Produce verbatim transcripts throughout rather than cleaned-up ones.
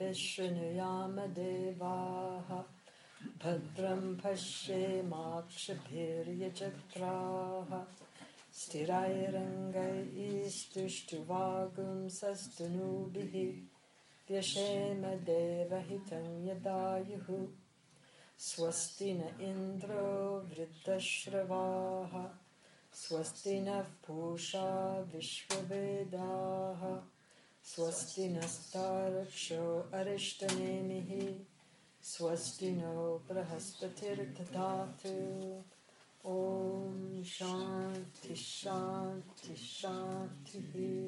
shrunuyama devaha bhadram pashyemakshabhiryajatraha stirairangaistuštuvagum sastanubihi vyashema devahitam yadayuhu swasti na indro vriddashravaha swasti na pusha vishwavedaha swasti nastaraksho arishtanemihi swasti no brahaspatir dadatu. Om Shanti Shanti Shanti.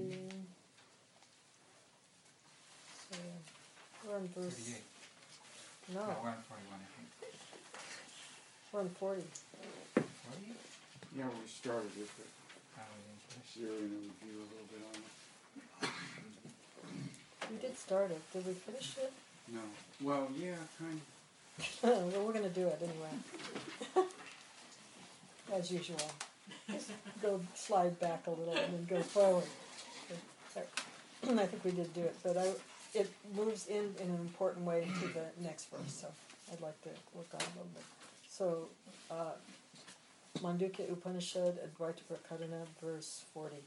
So we're on verse. No. No, we're on forty-one, I think. We're on forty. forty? Yeah, we started with it. Oh, we didn't finish. You're going to review a little bit on it. We did start it. Did we finish it? No. Well, yeah, kind of. Well, we're going to do it anyway. As usual. Just go slide back a little and then go forward. So, I think we did do it, but I, it moves in in an important way to the next verse, so I'd like to work on it a little bit. So, uh, Mandukya Upanishad, Advaita Prakarana, verse forty.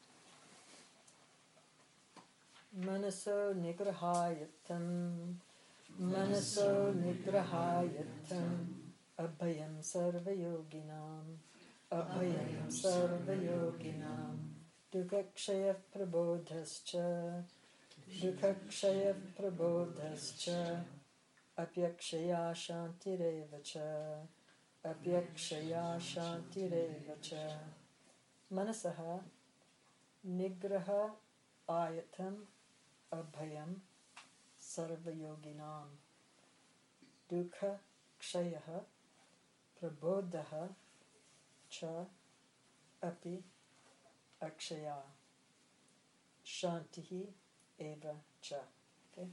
Manaso nigrahayatam, manaso nigrahayatam, abhayam sarvayoginam, abhayam sarvayoginam, dukakshaya prabodhascha, dukakshaya prabodhascha, apyakshaya shantirevacha, apyakshaya shantirevacha, manasaha nigraha ayatam abhayam sarvayoginam, dukha kshayaha prabodhaha cha api akshaya shantihi eva cha. Okay.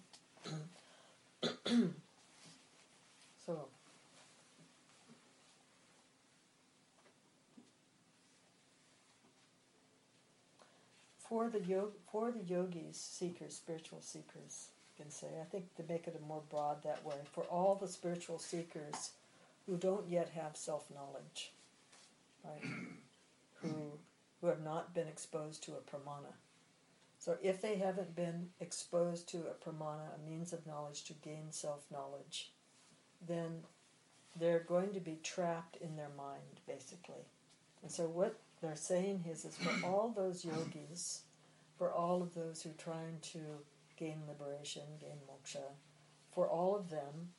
So for the yog- for the yogis, seekers, spiritual seekers, you can say. I think to make it more broad that way. For all the spiritual seekers who don't yet have self-knowledge, right? who who have not been exposed to a pramana. So if they haven't been exposed to a pramana, a means of knowledge to gain self-knowledge, then they're going to be trapped in their mind, basically. And so what they're saying is, is for all those yogis, for all of those who are trying to gain liberation, gain moksha, for all of them,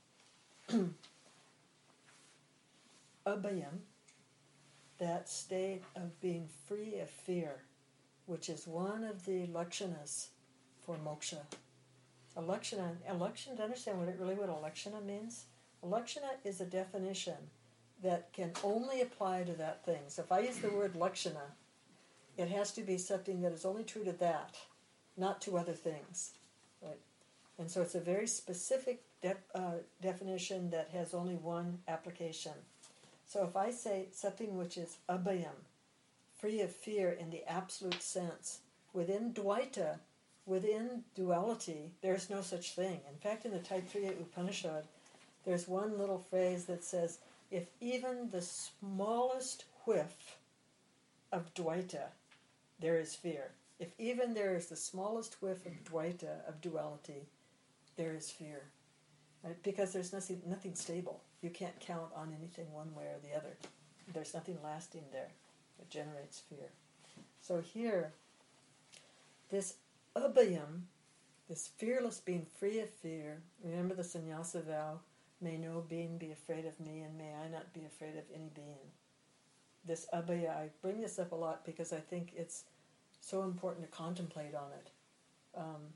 abhayam, that state of being free of fear, which is one of the lakshanas for moksha. A lakshana, a lakshana, to understand what it really what a lakshana means, a lakshana is a definition that can only apply to that thing. So if I use the word lakshana, it has to be something that is only true to that, not to other things. Right? And so it's a very specific de- uh, definition that has only one application. So if I say something which is abhayam, free of fear in the absolute sense, within Dvaita, within duality, there's no such thing. In fact, in the Taittiriya Upanishad, there's one little phrase that says, if even the smallest whiff of Dvaita, there is fear. If even there is the smallest whiff of Dvaita, of duality, there is fear. Right? Because there's nothing, nothing stable. You can't count on anything one way or the other. There's nothing lasting there. It generates fear. So here, this abhayam, this fearless being free of fear, remember the sannyasa vow, may no being be afraid of me and may I not be afraid of any being. This abhaya, I bring this up a lot because I think it's so important to contemplate on it. Um,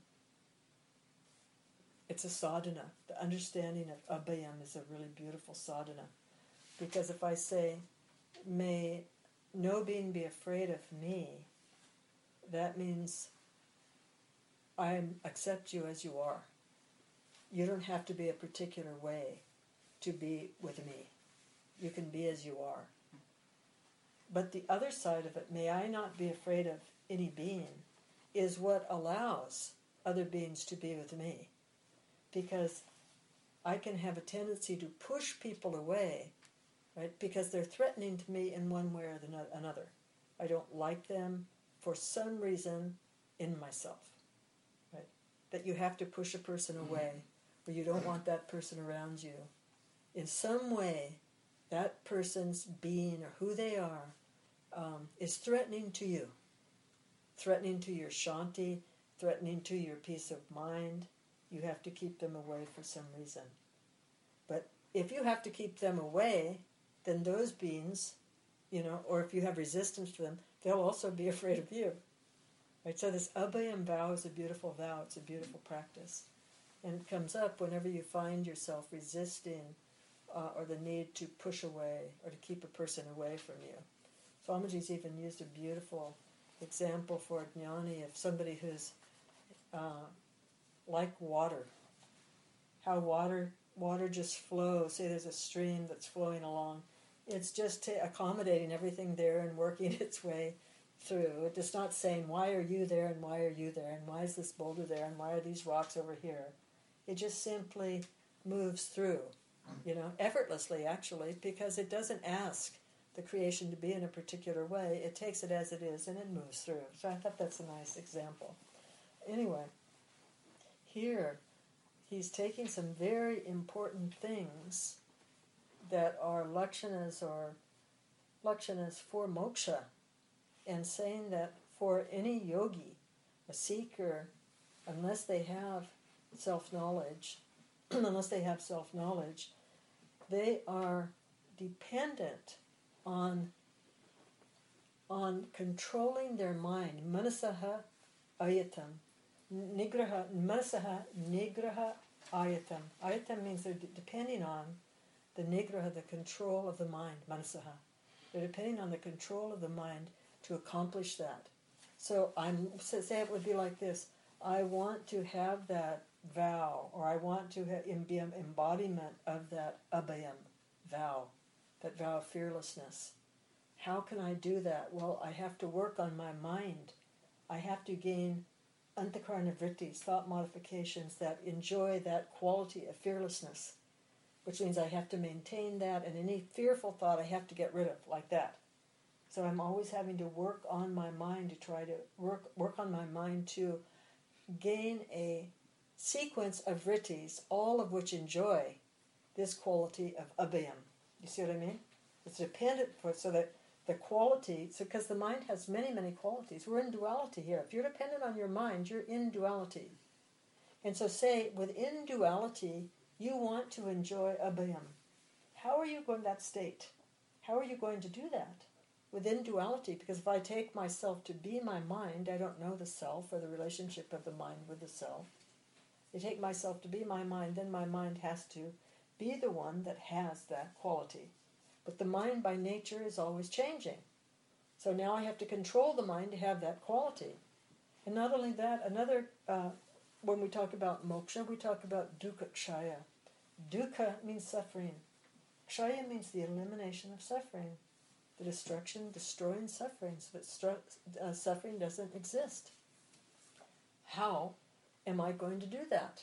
it's a sadhana. The understanding of abhayam is a really beautiful sadhana. Because if I say, may no being be afraid of me, that means I accept you as you are. You don't have to be a particular way to be with me. You can be as you are. But the other side of it, may I not be afraid of any being, is what allows other beings to be with me. because I can have a tendency to push people away, right? Because they're threatening to me in one way or another. I don't like them for some reason in myself, right? That you have to push a person away, or you don't want that person around you. In some way, that person's being or who they are um, is threatening to you, threatening to your shanti, threatening to your peace of mind. You have to keep them away for some reason. But if you have to keep them away, then those beings, you know, or if you have resistance to them, they'll also be afraid of you. Right? So this abhayam vow is a beautiful vow. It's a beautiful practice. And it comes up whenever you find yourself resisting uh, or the need to push away or to keep a person away from you. Swamiji's even used a beautiful example for a jnani of somebody who's uh, like water. How water water just flows. Say there's a stream that's flowing along. It's just ta- accommodating everything there and working its way through. It's just not saying, why are you there and why are you there and why is this boulder there and why are these rocks over here. It just simply moves through, you know, effortlessly actually, because it doesn't ask the creation to be in a particular way. It takes it as it is and it moves through. So I thought that's a nice example. Anyway, here he's taking some very important things that are lakshanas or lakshanas for moksha and saying that for any yogi, a seeker, unless they have self-knowledge, unless they have self-knowledge, they are dependent on on controlling their mind. Manasaha ayatam. Nigraha, manasaha nigraha ayatam. Ayatam means they're d- depending on the nigraha, the control of the mind, manasaha. They're depending on the control of the mind to accomplish that. So I'm say it would be like this. I want to have that vow, or I want to have, be an embodiment of that abhayam vow, that vow of fearlessness. How can I do that? Well, I have to work on my mind. I have to gain antakarana vrittis, thought modifications that enjoy that quality of fearlessness, which means I have to maintain that, and any fearful thought I have to get rid of, like that. So I'm always having to work on my mind to try to work work on my mind to gain a sequence of vrittis, all of which enjoy this quality of abhayam. You see what I mean? It's dependent for so that the quality, so because the mind has many, many qualities. We're in duality here. If you're dependent on your mind, you're in duality. And so say, within duality, you want to enjoy abhayam. How are you going to that state? How are you going to do that? Within duality, because if I take myself to be my mind, I don't know the self or the relationship of the mind with the self. I take myself to be my mind, then my mind has to be the one that has that quality. But the mind by nature is always changing. So now I have to control the mind to have that quality. And not only that, another, uh, when we talk about moksha, we talk about dukkha kshaya. Dukkha means suffering. Kshaya means the elimination of suffering. The destruction, destroying suffering, so that stru- uh, suffering doesn't exist. How am I going to do that?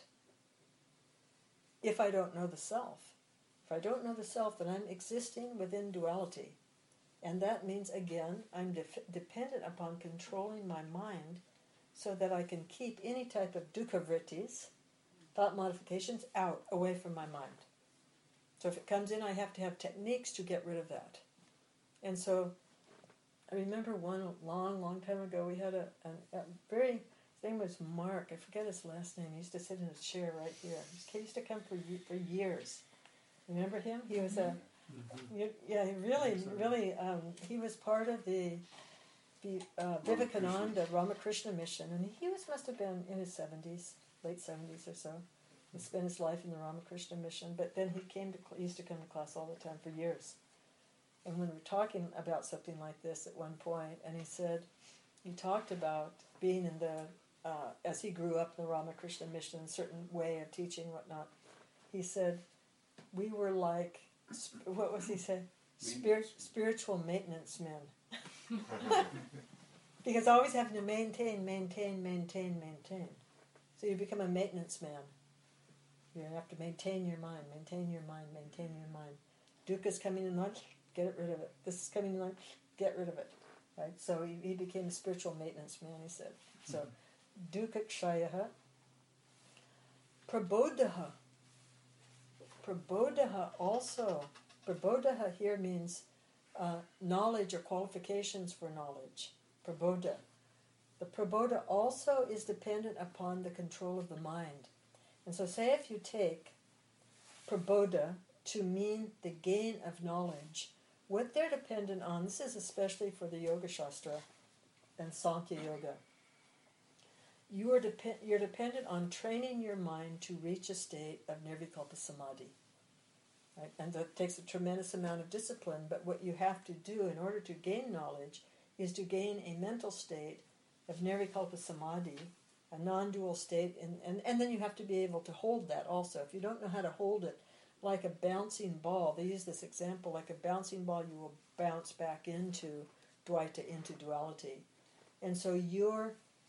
If I don't know the self. If I don't know the self, then I'm existing within duality. And that means, again, I'm de- dependent upon controlling my mind so that I can keep any type of dukkha vrittis, thought modifications, out, away from my mind. So if it comes in, I have to have techniques to get rid of that. And so I remember one long, long time ago, we had a, a, a very, his name was Mark, I forget his last name, he used to sit in a chair right here. He used to come for for years. Remember him? He was a, yeah, he really, really, um, he was part of the, the uh, Vivekananda Ramakrishna mission, and he was must have been in his seventies, late seventies or so. He spent his life in the Ramakrishna mission, but then he came to, he used to come to class all the time for years. And when we were talking about something like this at one point, and he said, he talked about being in the, uh, as he grew up in the Ramakrishna mission, a certain way of teaching, whatnot, he said, we were like, what was he saying? Spirit, spiritual maintenance men. Because always having to maintain, maintain, maintain, maintain. So you become a maintenance man. You have to maintain your mind, maintain your mind, maintain your mind. Dukkha's coming in lunch, get rid of it. This is coming in lunch, get rid of it. Right? So he, he became a spiritual maintenance man, he said. So, dukkha kshayaha, prabodhaha. Prabodhaha also, prabodhaha here means uh, knowledge or qualifications for knowledge. Prabodha. The prabodha also is dependent upon the control of the mind. And so say if you take prabodha to mean the gain of knowledge, what they're dependent on, this is especially for the Yoga Shastra and Sankhya Yoga, you are dep- you're dependent on training your mind to reach a state of nirvikalpa samadhi. Right? And that takes a tremendous amount of discipline, but what you have to do in order to gain knowledge is to gain a mental state of nirvikalpa samadhi, a non-dual state, and, and, and then you have to be able to hold that also. If you don't know how to hold it, like a bouncing ball, they use this example, like a bouncing ball, you will bounce back into Dvaita, into duality. And so you're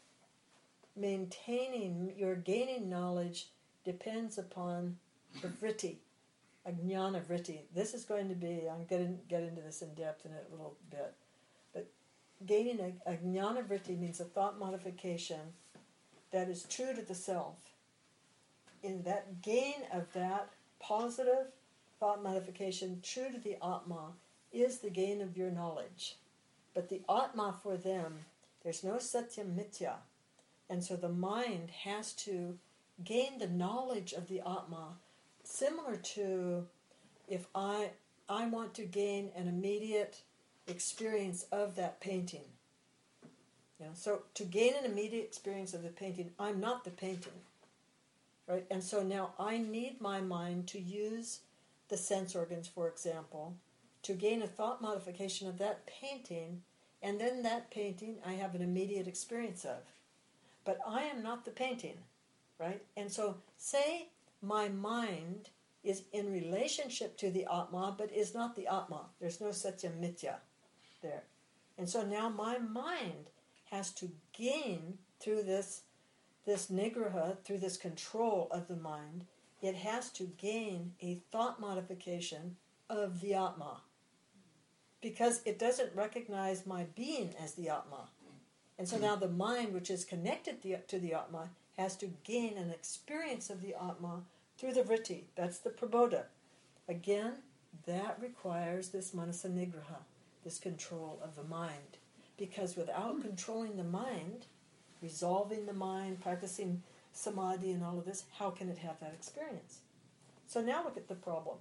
maintaining, your gaining knowledge depends upon the vritti, a jnana vritti. This is going to be, I'm going to get into this in depth in a little bit, but gaining a, a jnana vritti means a thought modification that is true to the self. In that gain of that positive thought modification true to the Atma is the gain of your knowledge. But the Atma for them, there's no Satyam Mithya. And so the mind has to gain the knowledge of the Atma, similar to if I I want to gain an immediate experience of that painting. You know, so to gain an immediate experience of the painting, I'm not the painting. Right? And so now I need my mind to use the sense organs, for example, to gain a thought modification of that painting, and then that painting I have an immediate experience of. But I am not the painting, right? And so say my mind is in relationship to the Atma, but is not the Atma. There's no Satyam Mithya there. And so now my mind has to gain through this this nigraha, through this control of the mind, it has to gain a thought modification of the Atma. Because it doesn't recognize my being as the Atma. And so now the mind, which is connected to the Atma, has to gain an experience of the Atma through the vritti. That's the prabodha. Again, that requires this manasa nigraha, this control of the mind. Because without controlling the mind, resolving the mind, practicing samadhi and all of this, how can it have that experience? So now look at the problem.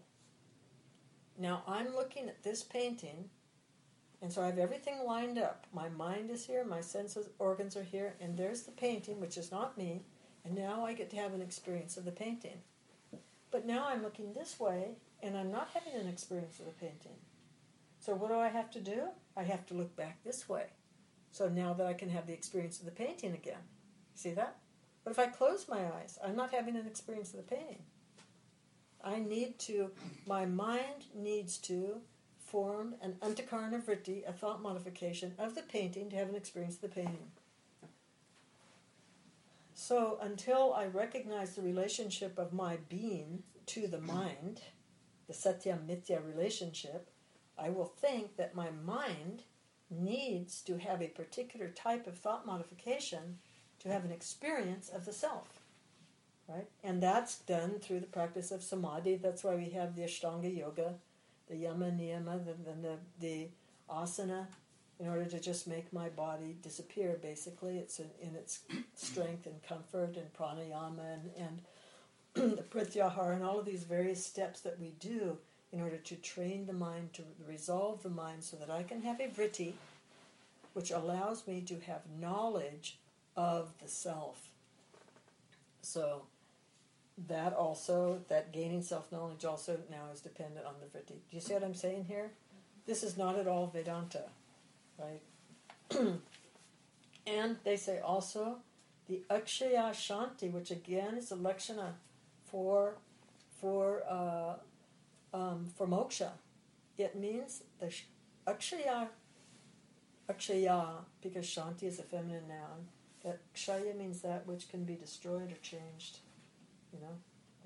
Now I'm looking at this painting, and so I have everything lined up. My mind is here, my senses, organs are here, and there's the painting, which is not me, and now I get to have an experience of the painting. But now I'm looking this way, and I'm not having an experience of the painting. So what do I have to do? I have to look back this way. So now that I can have the experience of the painting again. See that? But if I close my eyes, I'm not having an experience of the painting. I need to, my mind needs to form an antakarana vritti, a thought modification of the painting to have an experience of the painting. So until I recognize the relationship of my being to the mind, the Satyam Mithya relationship, I will think that my mind needs to have a particular type of thought modification to have an experience of the self. Right? And that's done through the practice of samadhi. That's why we have the Ashtanga Yoga, the Yama, Niyama, the, the, the Asana, in order to just make my body disappear, basically. It's in, in its strength and comfort, and pranayama, and, and the pratyahara, and all of these various steps that we do in order to train the mind, to resolve the mind, so that I can have a vritti, which allows me to have knowledge of the self. So that also, that gaining self-knowledge also now is dependent on the vritti. Do you see what I'm saying here? This is not at all Vedanta, right? And they say also the akshaya shanti, which again is a lakshana for for uh, um, for moksha. It means the sh- akshaya akshaya, because shanti is a feminine noun. That kshaya means that which can be destroyed or changed, you know, or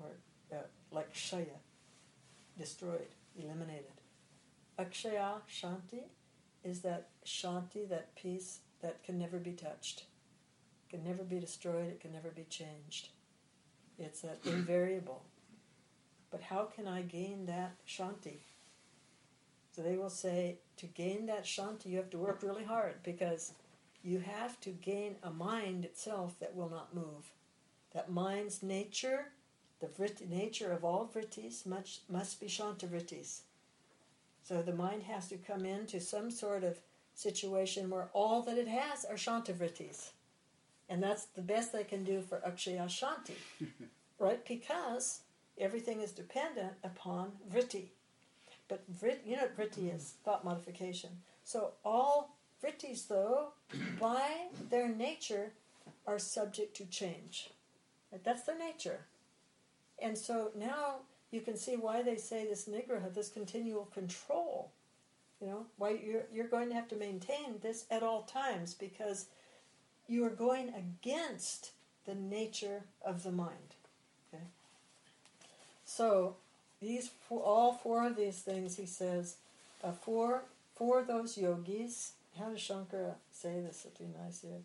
uh, like Kshaya, destroyed, eliminated. Akshaya Shanti is that Shanti, that peace that can never be touched, can never be destroyed, it can never be changed. It's that invariable. But how can I gain that Shanti? So they will say, to gain that Shanti, you have to work really hard, because you have to gain a mind itself that will not move. That mind's nature, the vritti, nature of all vrittis, must, must be Shanta vrittis. So the mind has to come into some sort of situation where all that it has are Shanta vrittis. And that's the best they can do for Akshaya Shanti, right? Because everything is dependent upon vritti. But vrit, you know what vritti is? Thought modification. So all vrittis, though, by their nature, are subject to change. Right? That's their nature. And so now you can see why they say this nigraha, this continual control. You know, why you're, you're going to have to maintain this at all times, because you are going against the nature of the mind. Okay? So these four, all four of these things, he says, uh, for for those yogis. How does Shankara say this? It'd be nice here.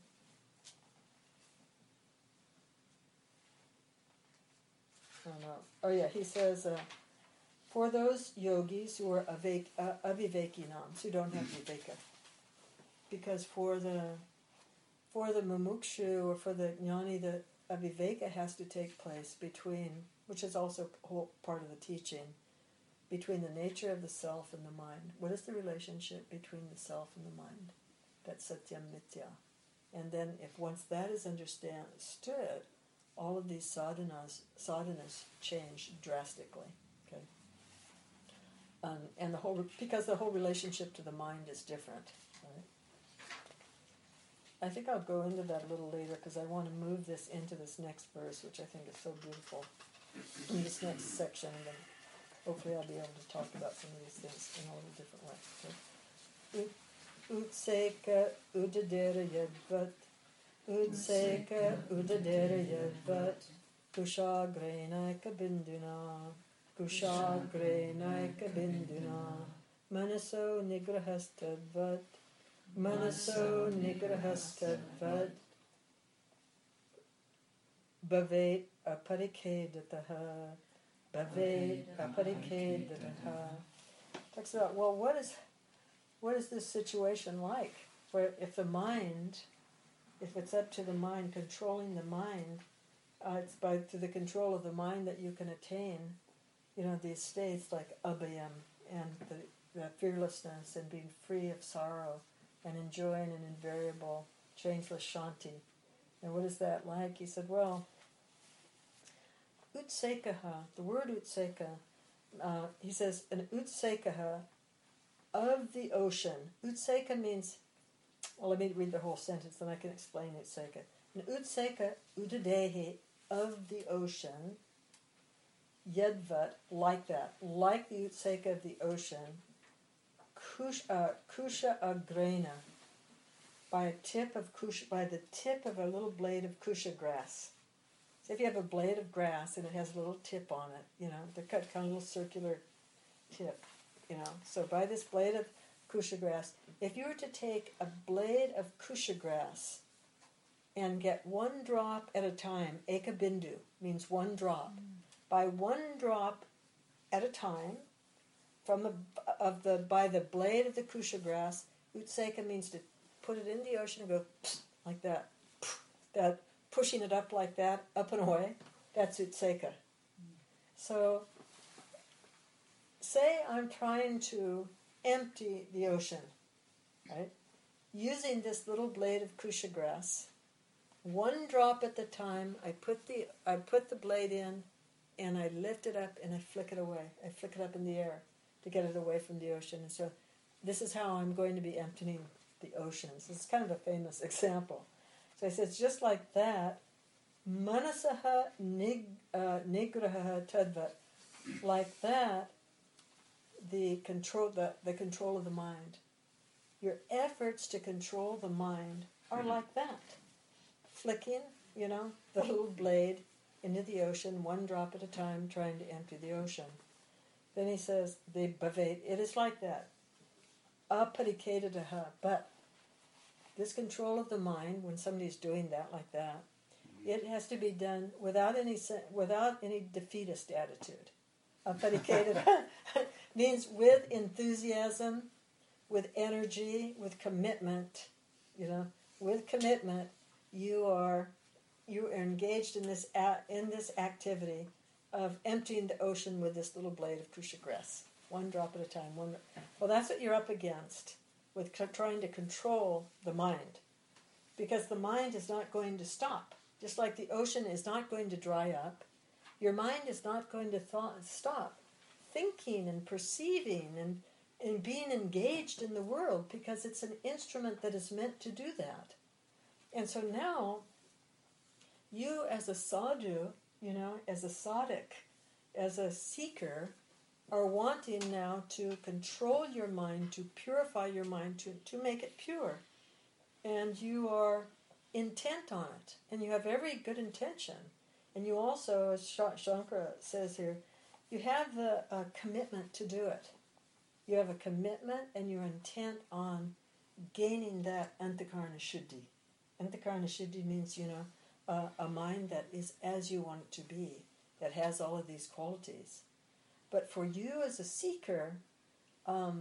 Oh no. Oh yeah, he says, uh, for those yogis who are avek, uh, avivekinams, who don't have viveka, because for the for the mumukshu or for the jnani, the aviveka has to take place between, which is also whole part of the teaching, between the nature of the self and the mind. What is the relationship between the self and the mind? That's satyam mithya. And then if once that is understood, all of these sadhanas, sadhanas change drastically. Okay, um, and the whole, because the whole relationship to the mind is different. Right? I think I'll go into that a little later, because I want to move this into this next verse, which I think is so beautiful, in this next section, and then hopefully I'll be able to talk about some of these things in a little different way. Utseka udadera yadvat, Utseka udadera yadvat, Kushagrainaika binduna, Kushagrainaika binduna, Manaso nigrahastadvat, Manaso nigrahastadvat, Bhavet aparikedataha, Bhavet aparikedataha. Talks about, well, what is what is this situation like? Where if the mind, if it's up to the mind, controlling the mind, uh, it's by through the control of the mind that you can attain, you know, these states like abhayam and the, the fearlessness and being free of sorrow and enjoying an invariable, changeless shanti. And what is that like? He said, well, utsekaha, the word utseka, uh, he says, an utsekaha of the ocean. Utseka means, well, let me read the whole sentence, then I can explain utseka. An utseka, udadehi, of the ocean, yadvat, like that, like the utseka of the ocean, kush, uh, kusha agrena, by a tip of kusha, by the tip of a little blade of kusha grass. So if you have a blade of grass and it has a little tip on it, you know, they're cut kind of a little circular tip, you know. So by this blade of kusha grass, if you were to take a blade of kusha grass and get one drop at a time, eka bindu means one drop. Mm. By one drop at a time, from the of the by the blade of the kusha grass, utseka means to put it in the ocean and go psst, like that. Psst, that pushing it up like that, up and away, that's utseka. Mm. So, say I'm trying to empty the ocean, right? Using this little blade of kusha grass, one drop at the time, I put the I put the blade in, and I lift it up and I flick it away. I flick it up in the air to get it away from the ocean. And so, this is how I'm going to be emptying the oceans. It's kind of a famous example. So he says, just like that, manasaha nig, uh, nigraha tadvat, like that, the control, the, the control of the mind. Your efforts to control the mind are like that. Flicking, you know, the little blade into the ocean, one drop at a time, trying to empty the ocean. Then he says, the bhavet, it is like that. Apariketadaha, but this control of the mind, when somebody's doing that like that, it has to be done without any without any defeatist attitude. Apariketadaha means with enthusiasm, with energy, with commitment. You know, with commitment, you are you are engaged in this a, in this activity of emptying the ocean with this little blade of kusha grass, one drop at a time. One, well, that's what you're up against with c- trying to control the mind, because the mind is not going to stop. Just like the ocean is not going to dry up, your mind is not going to th- stop thinking and perceiving and, and being engaged in the world, because it's an instrument that is meant to do that. And so now, you as a sadhu, you know, as a sadhak, as a seeker, are wanting now to control your mind, to purify your mind, to, to make it pure. And you are intent on it, and you have every good intention. And you also, as Shankara says here, you have the uh, commitment to do it. You have a commitment and you're intent on gaining that antakarna shuddhi. Antakarna shuddhi means, you know, uh, a mind that is as you want it to be, that has all of these qualities. But for you as a seeker, um,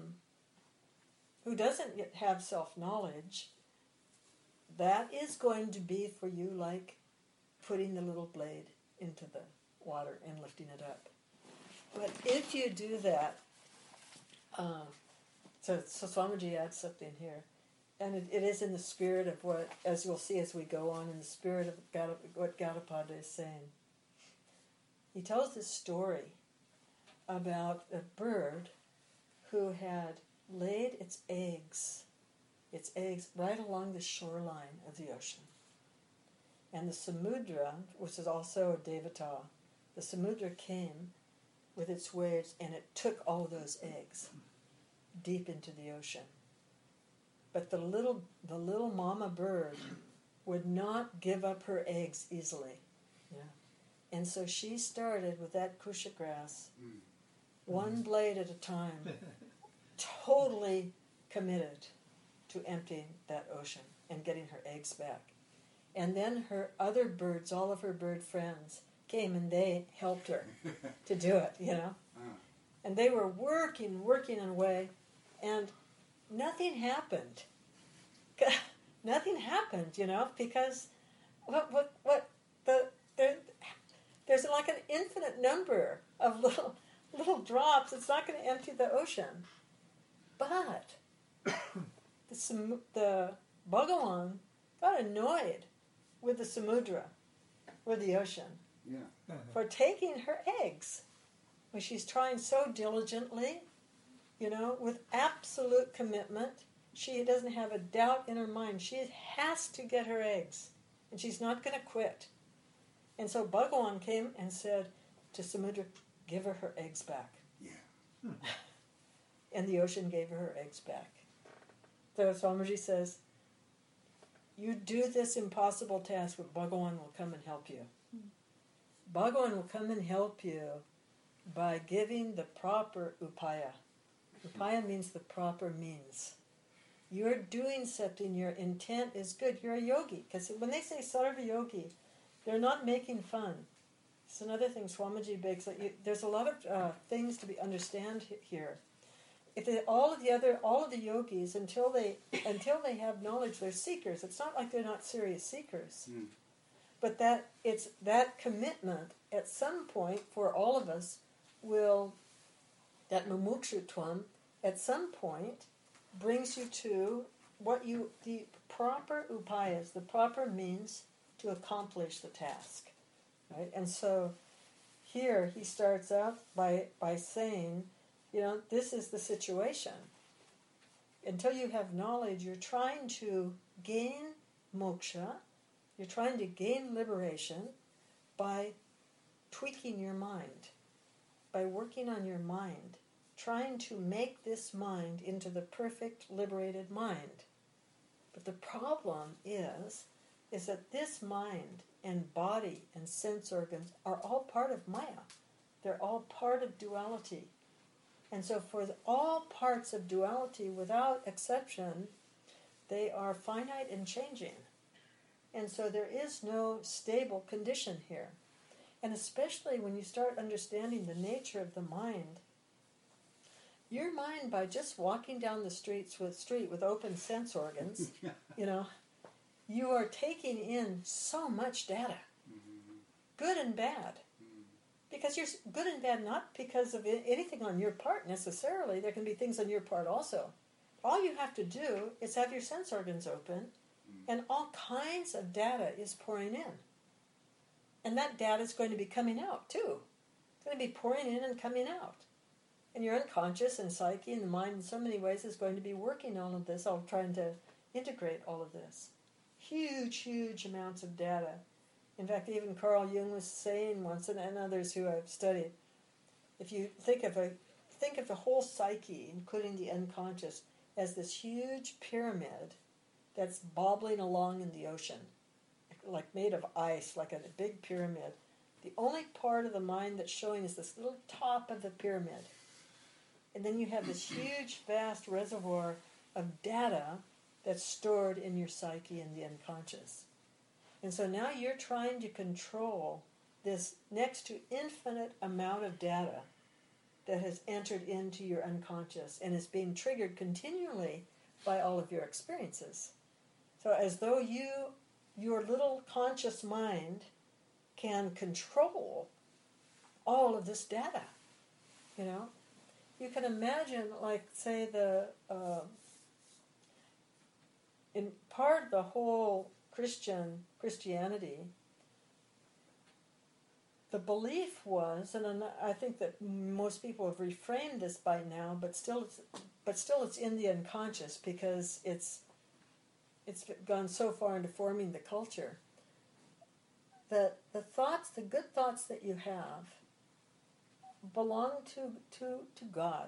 who doesn't yet have self-knowledge, that is going to be for you like putting the little blade into the water and lifting it up. But if you do that, uh, so, so Swamiji adds something here, and it, it is in the spirit of what, as you'll see as we go on, in the spirit of Gauda, what Gaudapada is saying. He tells this story about a bird who had laid its eggs, its eggs right along the shoreline of the ocean. And the Samudra, which is also a Devata, the Samudra came with its waves and it took all those eggs deep into the ocean. But the little the little mama bird would not give up her eggs easily. Yeah. And so she started with that kusha grass, mm. one blade at a time, totally committed to emptying that ocean and getting her eggs back. And then her other birds, all of her bird friends, came and they helped her to do it, you know. And they were working, working away, and nothing happened. Nothing happened, you know, because what what what the there, there's like an infinite number of little little drops. It's not going to empty the ocean, but the the Bhagawan got annoyed with the Samudra, with the ocean, yeah. for taking her eggs when she's trying so diligently, you know, with absolute commitment. She doesn't have a doubt in her mind. She has to get her eggs, and she's not going to quit. And so Bhagawan came and said to Samudra, give her her eggs back. Yeah. And the ocean gave her her eggs back. So Swamiji says, you do this impossible task, but Bhagawan will come and help you. Bhagawan will come and help you by giving the proper upaya. Upaya means the proper means. You're doing something, your intent is good. You're a yogi. Because when they say sarva yogi, they're not making fun. It's another thing Swamiji begs. Like you, there's a lot of uh, things to be understand here. If they, all of the other, all of the yogis, until they until they have knowledge, they're seekers. It's not like they're not serious seekers, mm. but that it's that commitment at some point for all of us will, that mumukshutvam at some point brings you to what you the proper upayas, the proper means to accomplish the task, right? And so here he starts out by by saying, you know, this is the situation. Until you have knowledge, you're trying to gain moksha, you're trying to gain liberation by tweaking your mind, by working on your mind, trying to make this mind into the perfect liberated mind. But the problem is, is that this mind and body and sense organs are all part of Maya. They're all part of duality. And so for the, all parts of duality, without exception, they are finite and changing. And so there is no stable condition here. And especially when you start understanding the nature of the mind, your mind, by just walking down the streets with street with open sense organs, you know, you are taking in so much data, Mm-hmm. good and bad. Because you're good and bad not because of anything on your part necessarily. There can be things on your part also. All you have to do is have your sense organs open, and all kinds of data is pouring in. And that data is going to be coming out too. It's going to be pouring in and coming out. And your unconscious and psyche and the mind in so many ways is going to be working all of this, all trying to integrate all of this. Huge, huge amounts of data. In fact, even Carl Jung was saying once, and, and others who I've studied, if you think of a think of the whole psyche, including the unconscious, as this huge pyramid that's bobbling along in the ocean, like made of ice, like a big pyramid. The only part of the mind that's showing is this little top of the pyramid. And then you have this huge, vast reservoir of data that's stored in your psyche and the unconscious. And so now you're trying to control this next to infinite amount of data that has entered into your unconscious and is being triggered continually by all of your experiences. So as though you, your little conscious mind, can control all of this data, you know? You can imagine, like, say, the uh, in part of the whole Christian Christianity, the belief was, and I think that most people have reframed this by now, but still, it's, but still, it's in the unconscious because it's it's gone so far into forming the culture. That the thoughts, the good thoughts that you have, belong to, to, to God.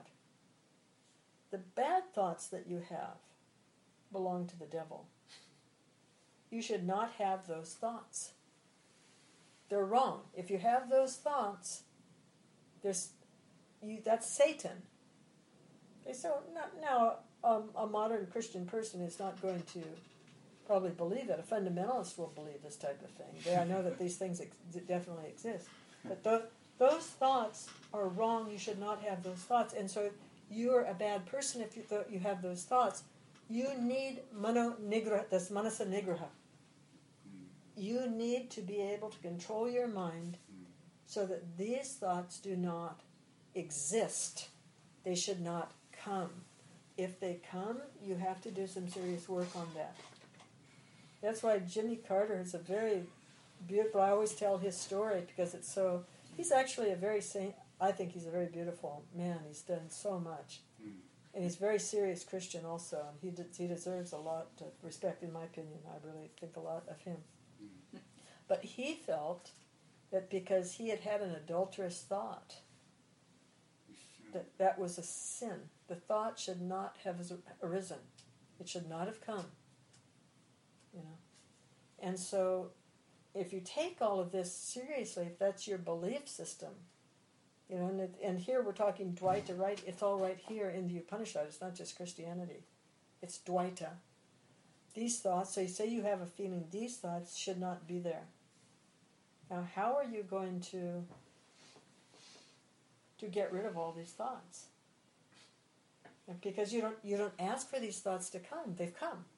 The bad thoughts that you have belong to the devil. You should not have those thoughts. They're wrong. If you have those thoughts, there's you. That's Satan. Okay, so not, now um, a modern Christian person is not going to probably believe that. A fundamentalist will believe this type of thing. They, I know that these things ex- definitely exist. But th- those thoughts are wrong. You should not have those thoughts. And so you're a bad person if you, th- you have those thoughts. You need mano nigraha, that's manasa nigraha. You need to be able to control your mind so that these thoughts do not exist. They should not come. If they come, you have to do some serious work on that. That's why Jimmy Carter is a very beautiful, I always tell his story because it's so, he's actually a very, I think he's a very beautiful man. He's done so much. And he's a very serious Christian also. And he, de- he deserves a lot of respect, in my opinion. I really think a lot of him. But he felt that because he had had an adulterous thought, that that was a sin. The thought should not have arisen. It should not have come. You know, and so if you take all of this seriously, if that's your belief system, you know, and, it, and here we're talking Dvaita, right? It's all right here in the Upanishad. It's not just Christianity. It's Dvaita. These thoughts, so you say you have a feeling, these thoughts should not be there. Now, how are you going to to get rid of all these thoughts? Because you don't you don't ask for these thoughts to come. They've come.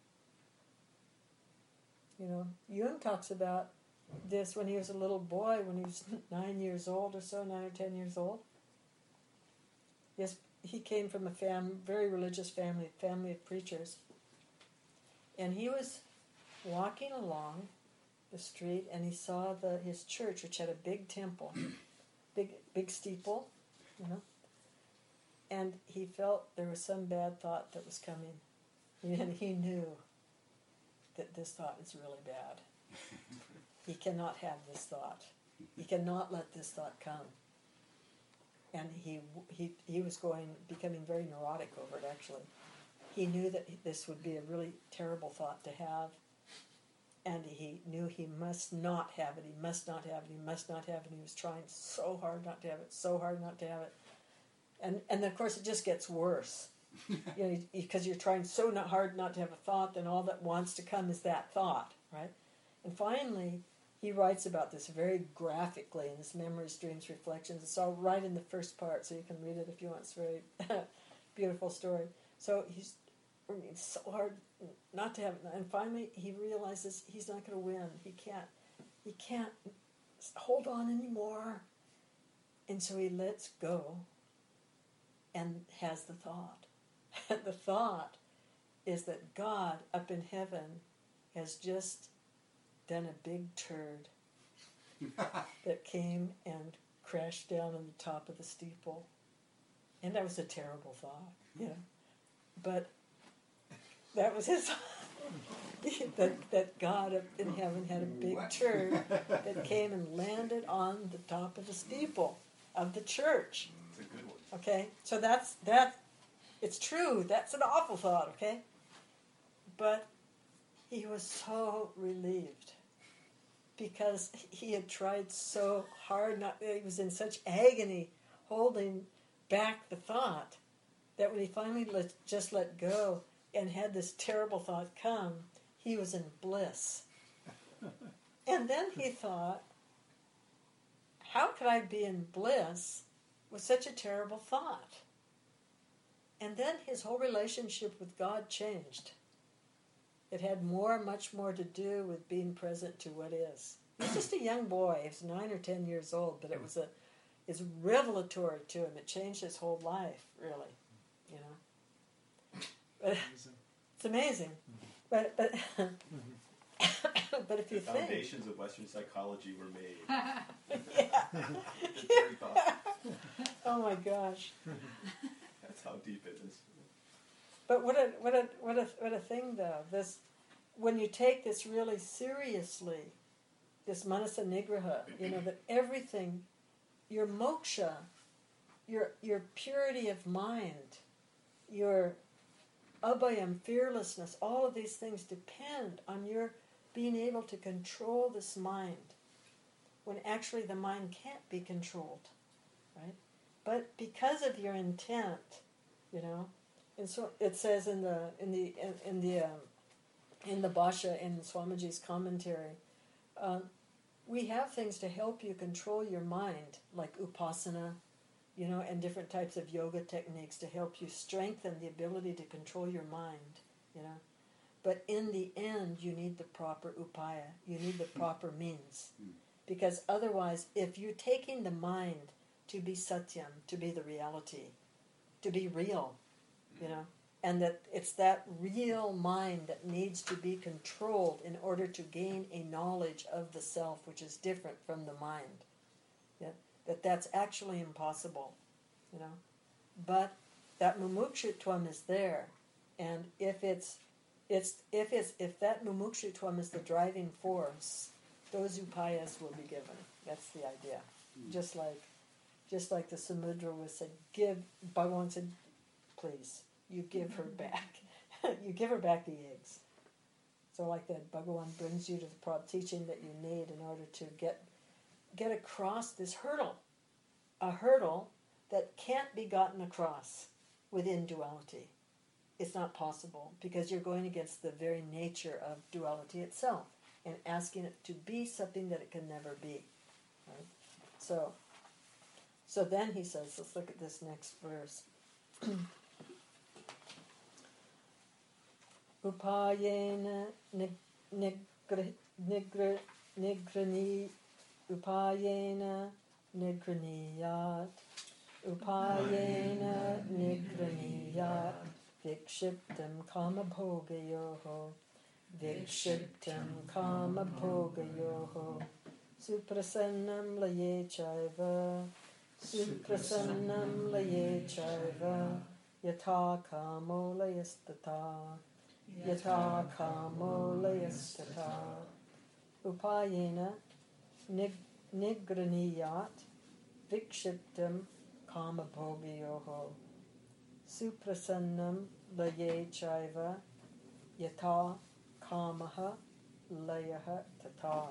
You know, Jung talks about this when he was a little boy, when he was nine years old or so, nine or ten years old. Yes, he came from a fam, very religious family, family of preachers. And he was walking along the street, and he saw the his church, which had a big temple, big big steeple, you know. And he felt there was some bad thought that was coming, and he knew that this thought is really bad. He cannot have this thought. He cannot let this thought come. And he he he was going, becoming very neurotic over it, actually. He knew that this would be a really terrible thought to have. and he knew he must not have it, he must not have it, he must not have it, and he was trying so hard not to have it, so hard not to have it. And, and then, of course, it just gets worse. You know, because you're trying so not hard not to have a thought, then all that wants to come is that thought, right? And finally, he writes about this very graphically in his Memories, Dreams, Reflections. It's all right in the first part, so you can read it if you want. It's a very beautiful story. So he's working so hard not to have it, and finally he realizes he's not going to win. He can't. He can't hold on anymore, and so he lets go and has the thought. The thought is that God up in heaven has just done a big turd that came and crashed down on the top of the steeple. And that was a terrible thought, you know. But that was his that that God up in heaven had a big What? turd that came and landed on the top of the steeple of the church. It's a good one. Okay? So that's that it's true. That's an awful thought, okay? But he was so relieved because he had tried so hard not he was in such agony holding back the thought that when he finally let, just let go and had this terrible thought come, he was in bliss. And then he thought, how could I be in bliss with such a terrible thought? And then his whole relationship with God changed. It had more, much more to do with being present to what is. He was just a young boy. He was nine or ten years old, but it was a, it's revelatory to him. It changed his whole life, really. You know, but it's amazing. But but but if you The think, foundations of Western psychology were made. yeah. It's very thought. Oh my gosh. That's how deep it is. But what a what a what a what a thing though. This when you take this really seriously, this manasa nigraha, you know, that everything, your moksha, your your purity of mind, your abhayam, fearlessness, all of these things depend on your being able to control this mind when actually the mind can't be controlled, right? But because of your intent, you know, and so it says in the in the in, in the um, in the Bhashya in Swamiji's commentary, um, we have things to help you control your mind, like upasana, you know, and different types of yoga techniques to help you strengthen the ability to control your mind, you know. But in the end, you need the proper upaya. You need the proper means. Because otherwise, if you're taking the mind to be satyam, to be the reality, to be real, you know, and that it's that real mind that needs to be controlled in order to gain a knowledge of the self, which is different from the mind. Yeah? That that's actually impossible, you know. But that mumukshutvam is there, and if it's it's if it's if that mumukshutvam is the driving force, those upayas will be given. That's the idea. Mm. Just like just like the Samudra was said, give Bhagavan said, please, you give her back. You give her back the eggs. So like that, Bhagavan brings you to the prop teaching that you need in order to get get across this hurdle. A hurdle that can't be gotten across within duality. It's not possible because you're going against the very nature of duality itself and asking it to be something that it can never be. Right? So, so then he says, let's look at this next verse. Upayena nigrani upayena nigraniyat upayena nigraniyat vikshiptam kama bhogayoho vikshiptam kama bhogayoho suprasannam laye chaiva suprasannam laye chaiva yatha kamo layastata yatha kamo layastata upayena nig- nigraniyat vikshiptam kama bhogayoho suprasannam laye chaiva yatha kamaha layaha tata.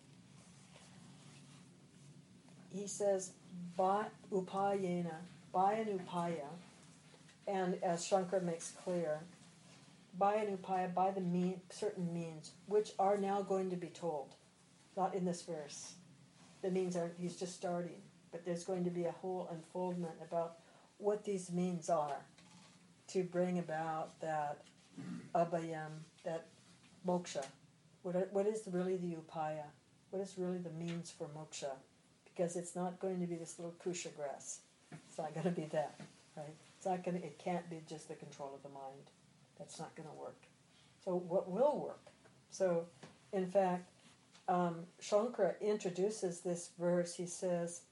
He says, by upayena, by an upaya, and as Shankara makes clear, by an upaya, by the mean, certain means, which are now going to be told. Not in this verse. The means are, he's just starting, but there's going to be a whole unfoldment about what these means are to bring about that abhayam, that moksha. What, are, what is really the upaya? What is really the means for moksha? Because it's not going to be this little kusha grass. It's not going to be that, right? It's not going to, it can't be just the control of the mind. That's not going to work. So what will work? So, in fact, um, Shankara introduces this verse. He says,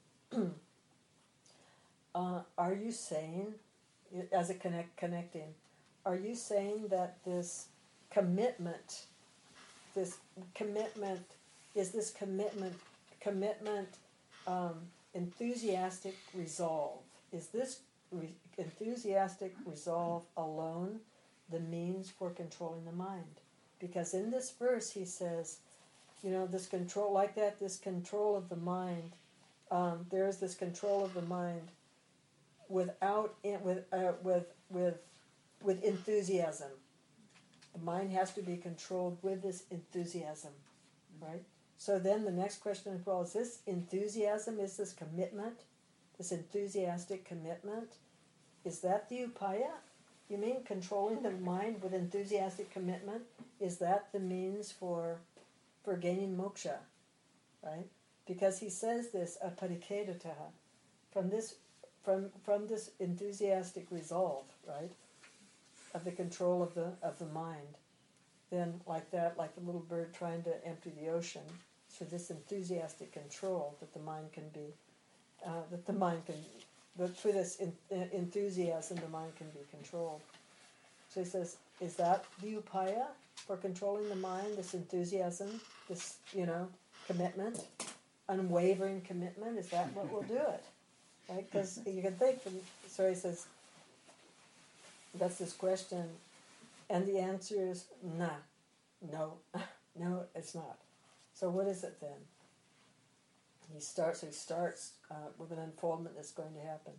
uh, are you saying, as a connect, connecting, are you saying that this commitment, this commitment, is this commitment, commitment, um, enthusiastic resolve? Is this re- enthusiastic resolve alone the means for controlling the mind? Because in this verse he says, you know, this control, like that, this control of the mind, um, there is this control of the mind without, with, uh, with, with, with enthusiasm. The mind has to be controlled with this enthusiasm, right? So then the next question is, well, is this enthusiasm, is this commitment, this enthusiastic commitment, is that the upaya? You mean controlling the mind with enthusiastic commitment? Is that the means for for gaining moksha, right? Because he says this, aparikedataha, from this from from this enthusiastic resolve, right, of the control of the of the mind. Then like that, like the little bird trying to empty the ocean, so this enthusiastic control that the mind can be, uh, that the mind can, that through this in, uh, enthusiasm the mind can be controlled. So he says, is that the upaya for controlling the mind, this enthusiasm, this, you know, commitment, unwavering commitment, is that what will do it? Right? Because you can think, from, so he says, that's this question, and the answer is, nah, no, no, it's not. So what is it then? He starts, he starts uh, with an unfoldment that's going to happen.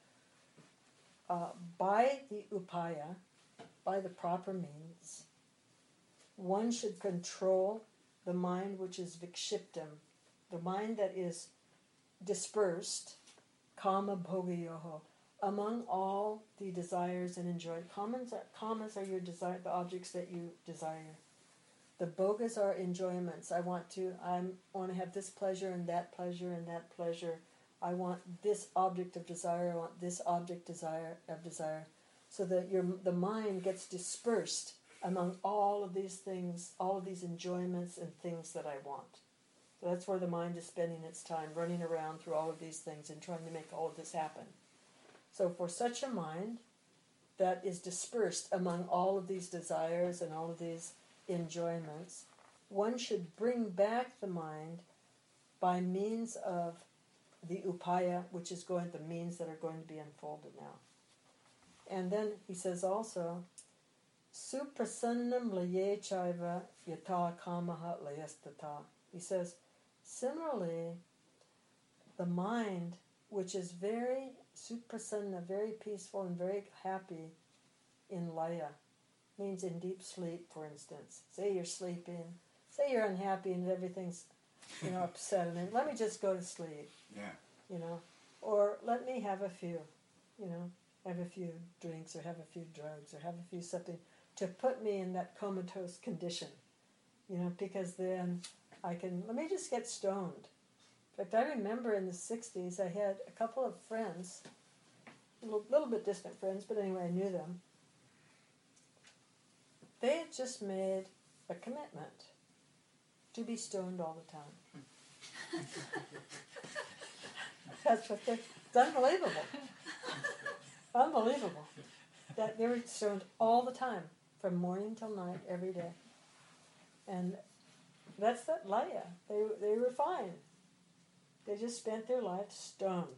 Uh, by the upaya, by the proper means, one should control the mind which is vikshiptam, the mind that is dispersed, kama bhogayoho, among all the desires and enjoy. Kamas are, kamas are your desire, the objects that you desire. The bhogas are enjoyments. I want to, I want to have this pleasure and that pleasure and that pleasure. I want this object of desire. I want this object desire of desire. So that your the mind gets dispersed among all of these things, all of these enjoyments and things that I want. So that's where the mind is spending its time, running around through all of these things and trying to make all of this happen. So for such a mind that is dispersed among all of these desires and all of these enjoyments, one should bring back the mind by means of the upaya, which is going, the means that are going to be unfolded now. And then he says also, suprasannam laye chaiva yata kamaha layastata. He says, similarly, the mind, which is very suprasanna, very peaceful and very happy in laya, means in deep sleep, for instance. Say you're sleeping, say you're unhappy and everything's, you know, upset, and then let me just go to sleep. Yeah. You know, or let me have a few, you know, have a few drinks or have a few drugs or have a few something to put me in that comatose condition, you know, because then I can, let me just get stoned. In fact, I remember in the sixties I had a couple of friends, a little, little bit distant friends, but anyway, I knew them. They had just made a commitment to be stoned all the time. That's what they, it's unbelievable. Unbelievable. That they were stoned all the time, from morning till night, every day. And that's that laya. They they were fine. They just spent their life stoned.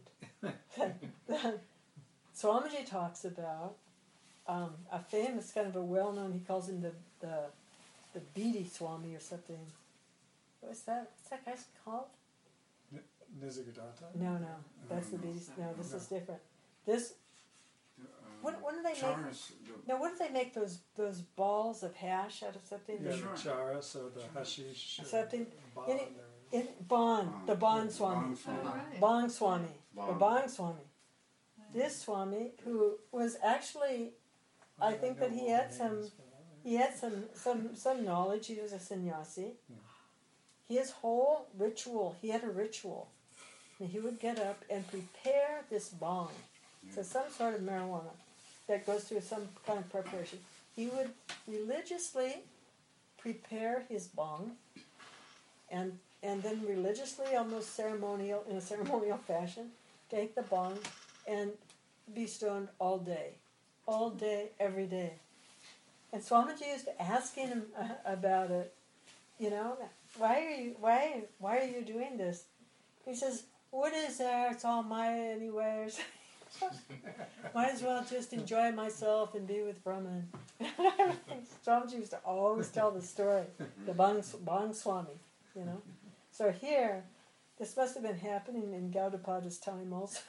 Swamiji talks about um, a famous, kind of a well-known, he calls him the, the the Beatty Swami or something. What's that? What's that guy's called? Nisargadatta? No, no, that's the Beatty. No, this No. is different. This. What, what do they make? Charas, the, No, what do they make those those balls of hash out of something? Yeah, Sure. the charas or the hashish. or Something- bond it- or- In Bond, the Bond Swami. Bond Swami. Oh, right. Bong Swami. The Bond. Bong Swami. This Swami, who was actually, I think that he had some, he had some, some, some knowledge. He was a sannyasi. His whole ritual, he had a ritual. And he would get up and prepare this bong. So some sort of marijuana that goes through some kind of preparation. He would religiously prepare his bong and and then religiously, almost ceremonial, in a ceremonial fashion, take the bong and be stoned all day. All day, every day. And Swamiji used to asking him uh, about it. You know, why are you why why are you doing this? He says, what is there? It's all mine anyways. Might as well just enjoy myself and be with Brahman. Swamiji used to always tell the story, the Bang, Bang Swami, you know. So here, this must have been happening in Gaudapada's time also.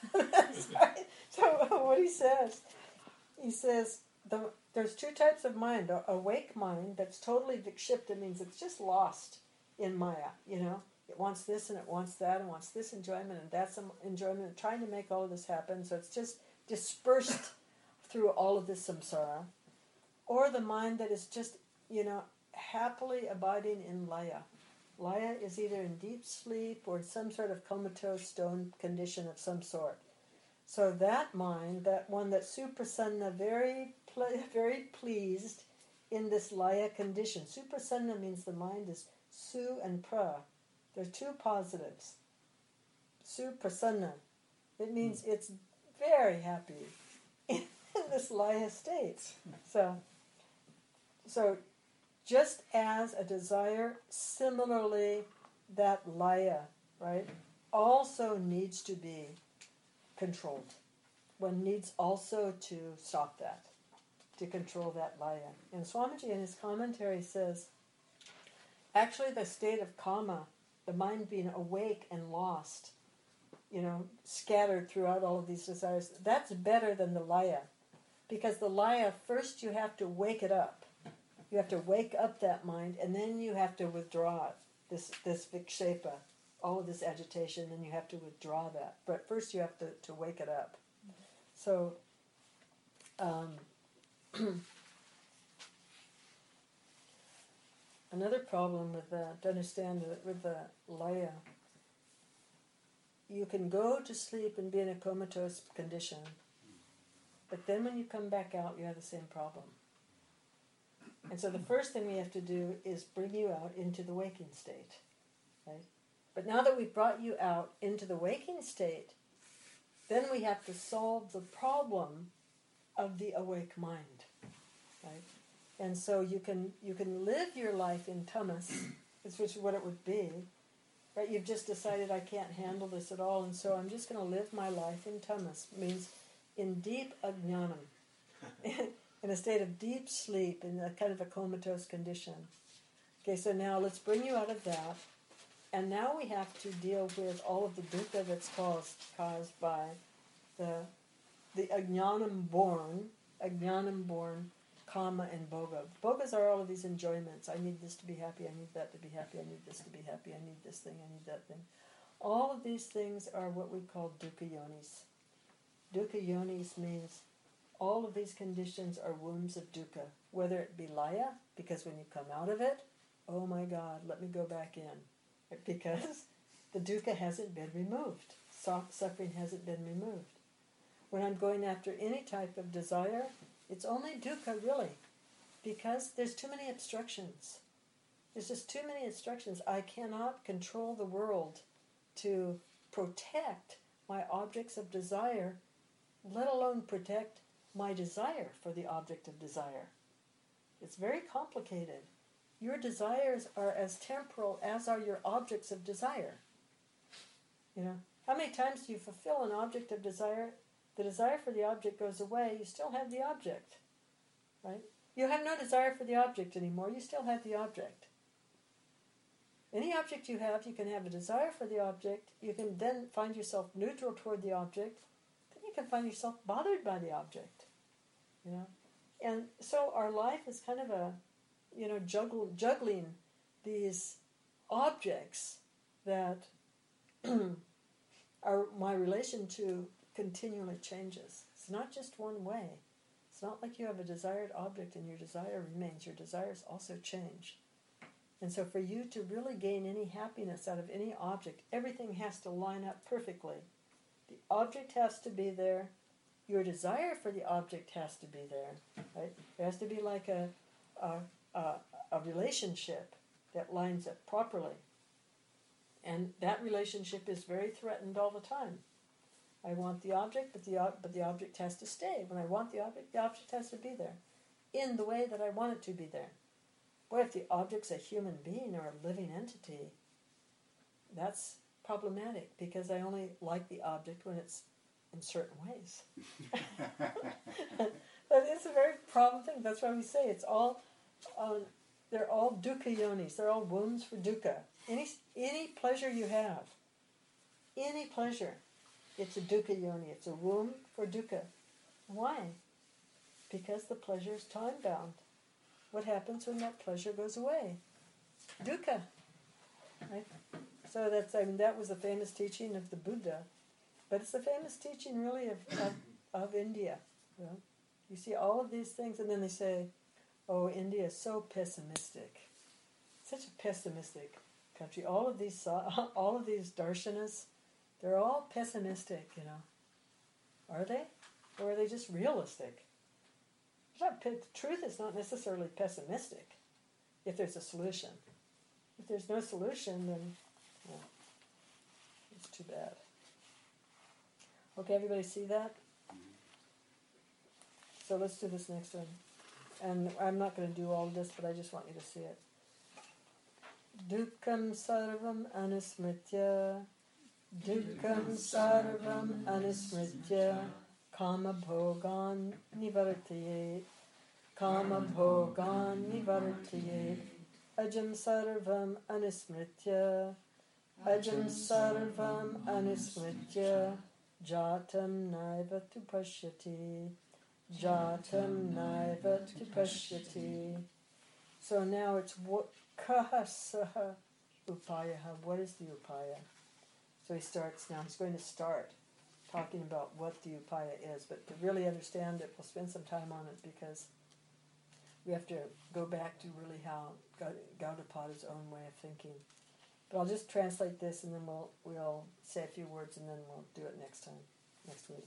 So what he says, he says, the, there's two types of mind. A awake mind that's totally vikshipta means it's just lost in Maya, you know. It wants this and it wants that and wants this enjoyment and that's some enjoyment and trying to make all of this happen. So it's just dispersed through all of this samsara. Or the mind that is just, you know, happily abiding in laya. Laya is either in deep sleep or some sort of comatose stone condition of some sort. So that mind, that one that's suprasanna, very, ple- very pleased in this laya condition. Suprasanna means the mind is su and pra. There are two positives. Suprasanna. It means it's very happy in this laya state. So, so just as a desire, similarly that laya, right, also needs to be controlled. One needs also to stop that, to control that laya. And Swamiji in his commentary says, actually the state of kama, the mind being awake and lost, you know, scattered throughout all of these desires, that's better than the laya. Because the laya, first you have to wake it up. You have to wake up that mind, and then you have to withdraw it, this this vikshepa, all of this agitation, then you have to withdraw that. But first you have to, to wake it up. So, um, another problem with that, to understand that with the laya, you can go to sleep and be in a comatose condition, but then when you come back out, you have the same problem. And so the first thing we have to do is bring you out into the waking state, right? But now that we've brought you out into the waking state, then we have to solve the problem of the awake mind, right? And so you can you can live your life in tamas, which is what it would be, right? You've just decided I can't handle this at all, and so I'm just going to live my life in tamas. It means in deep ajnanam, in a state of deep sleep, in a kind of a comatose condition. Okay, so now let's bring you out of that, and now we have to deal with all of the dukkha that's caused caused by the the ajnanam born, ajnanam born kama and bhoga. Bhogas are all of these enjoyments. I need this to be happy, I need that to be happy, I need this to be happy, I need this thing, I need that thing. All of these things are what we call dukkha yonis. Dukkha yonis means all of these conditions are wombs of dukkha, whether it be laya, because when you come out of it, oh my God, let me go back in. Because the dukkha hasn't been removed. Suffering hasn't been removed. When I'm going after any type of desire, it's only dukkha really, because there's too many obstructions. There's just too many obstructions. I cannot control the world to protect my objects of desire, let alone protect my desire for the object of desire. It's very complicated. Your desires are as temporal as are your objects of desire. You know, how many times do you fulfill an object of desire? The desire for the object goes away, you still have the object, right? You have no desire for the object anymore. You still have the object. Any object you have, you can have a desire for the object. You can then find yourself neutral toward the object. Then you can find yourself bothered by the object. You know, and so our life is kind of a, you know, juggle, juggling these objects that are my relation to continually changes. It's not just one way. It's not like you have a desired object and your desire remains. Your desires also change. And so for you to really gain any happiness out of any object, everything has to line up perfectly. The object has to be there. Your desire for the object has to be there. Right? It has to be like a, a, a, a relationship that lines up properly. And that relationship is very threatened all the time. I want the object, but the but the object has to stay. When I want the object, the object has to be there in the way that I want it to be there. Boy, if the object's a human being or a living entity, that's problematic because I only like the object when it's in certain ways. But it's a very problem thing. That's why we say it's all, um, they're all dukkha yonis. They're all wombs for dukkha. Any any pleasure you have, any pleasure, it's a dukkha yoni. It's a womb for dukkha. Why? Because the pleasure is time-bound. What happens when that pleasure goes away? Dukkha. Right? So that's, I mean, that was the famous teaching of the Buddha. But it's the famous teaching, really, of, of, of India. You know? You see all of these things, and then they say, oh, India is so pessimistic. Such a pessimistic country. All of these all of these darshanas, they're all pessimistic, you know. Are they? Or are they just realistic? The truth is not necessarily pessimistic if there's a solution. If there's no solution, then well, it's too bad. Okay, everybody see that? So let's do this next one. And I'm not going to do all of this, but I just want you to see it. Dukkam sarvam anusmritya, dukkam sarvam anusmritya, kama bhogan nivartayet, kama bhogan nivartayet, ajam sarvam anusmritya, ajam sarvam anusmritya, jatam naiva tu pashyati, jatam naiva tu pashyati. So now it's what kaha saha upayaha. What is the upaya? So he starts now. He's going to start talking about what the upaya is, but to really understand it, we'll spend some time on it because we have to go back to really how Gaudapada's own way of thinking. But I'll just translate this, and then we'll we'll say a few words, and then we'll do it next time, next week.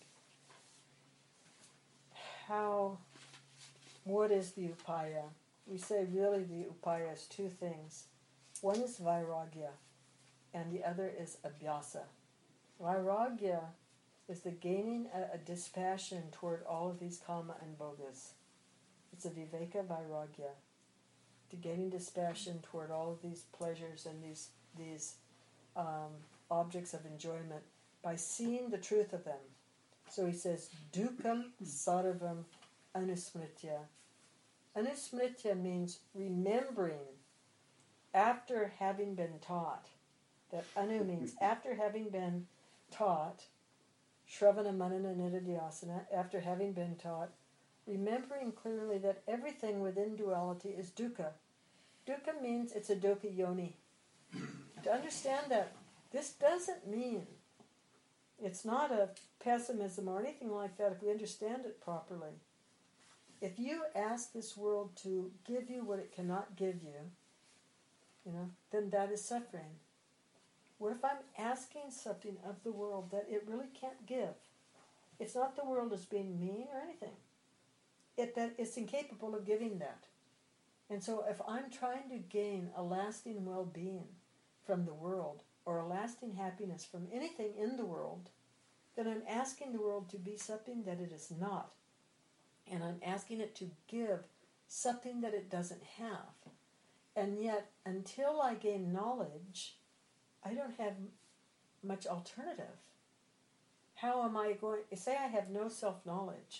How? What is the upaya? We say really the upaya is two things. One is vairagya, and the other is abhyasa. Vairagya is the gaining a, a dispassion toward all of these kama and bhogas. It's a viveka vairagya, the gaining dispassion toward all of these pleasures and these these um, objects of enjoyment by seeing the truth of them. So he says, dukkam sarvam anusmritya. Anusmritya means remembering after having been taught. That anu means after having been taught, shravana manana nididhyasana, after having been taught, remembering clearly that everything within duality is dukkha. Dukkha means it's a dukkha yoni. To understand that, this doesn't mean, it's not a pessimism or anything like that if we understand it properly. If you ask this world to give you what it cannot give you, you know, then that is suffering. What if I'm asking something of the world that it really can't give? It's not the world as being mean or anything. It that it's incapable of giving that. And so if I'm trying to gain a lasting well-being from the world or a lasting happiness from anything in the world, then I'm asking the world to be something that it is not. And I'm asking it to give something that it doesn't have. And yet, until I gain knowledge, I don't have much alternative. How am I going... Say I have no self-knowledge.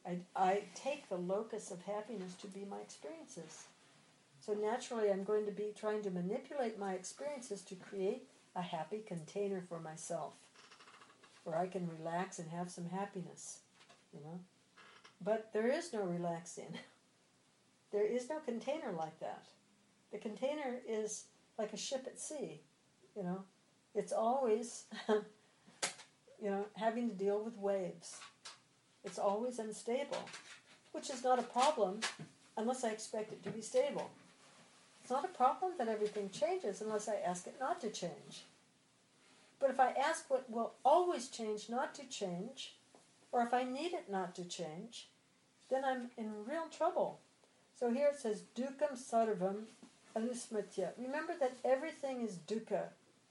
I, I take the locus of happiness to be my experiences. So naturally I'm going to be trying to manipulate my experiences to create a happy container for myself, where I can relax and have some happiness, you know. But there is no relaxing. There is no container like that. The container is like a ship at sea, you know. It's always, you know, having to deal with waves. It's always unstable, which is not a problem unless I expect it to be stable. It's not a problem that everything changes unless I ask it not to change. But if I ask what will always change not to change, or if I need it not to change, then I'm in real trouble. So here it says, dukkam sarvam anusmritya. Remember that everything is dukkha.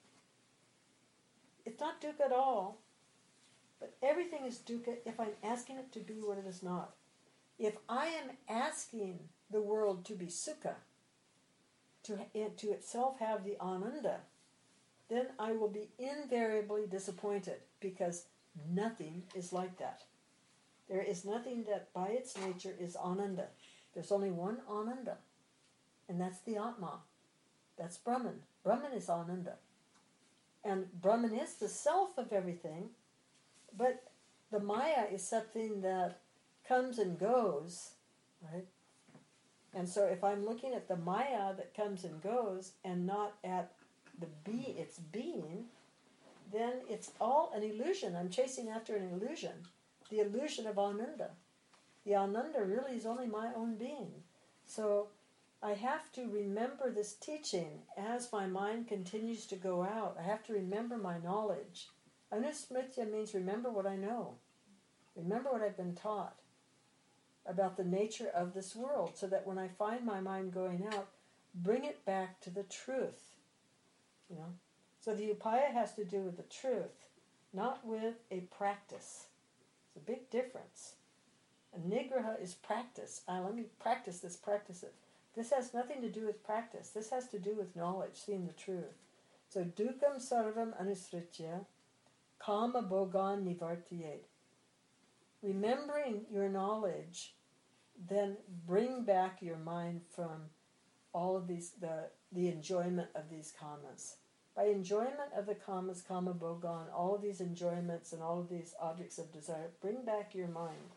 It's not dukkha at all, but everything is dukkha if I'm asking it to be what it is not. If I am asking the world to be sukha, to, to itself have the ananda, then I will be invariably disappointed, because nothing is like that. There is nothing that by its nature is ananda. There's only one ananda, and that's the Atma. That's Brahman. Brahman is ananda. And Brahman is the self of everything, but the Maya is something that comes and goes, right? And so if I'm looking at the Maya that comes and goes and not at the be its being, then it's all an illusion. I'm chasing after an illusion, the illusion of Ananda. The Ananda really is only my own being. So I have to remember this teaching as my mind continues to go out. I have to remember my knowledge. Anusmritya means remember what I know. Remember what I've been taught about the nature of this world, so that when I find my mind going out, bring it back to the truth. You know? So the upaya has to do with the truth, not with a practice. It's a big difference. A nigraha is practice. Uh, let me practice this, practice it. This has nothing to do with practice. This has to do with knowledge, seeing the truth. So dukkam sarvam anusritya kama bhogan nivartiyet. Remembering your knowledge, then bring back your mind from all of these, the, the enjoyment of these kamas. By enjoyment of the kamas, kama bhogan, all of these enjoyments and all of these objects of desire, bring back your mind.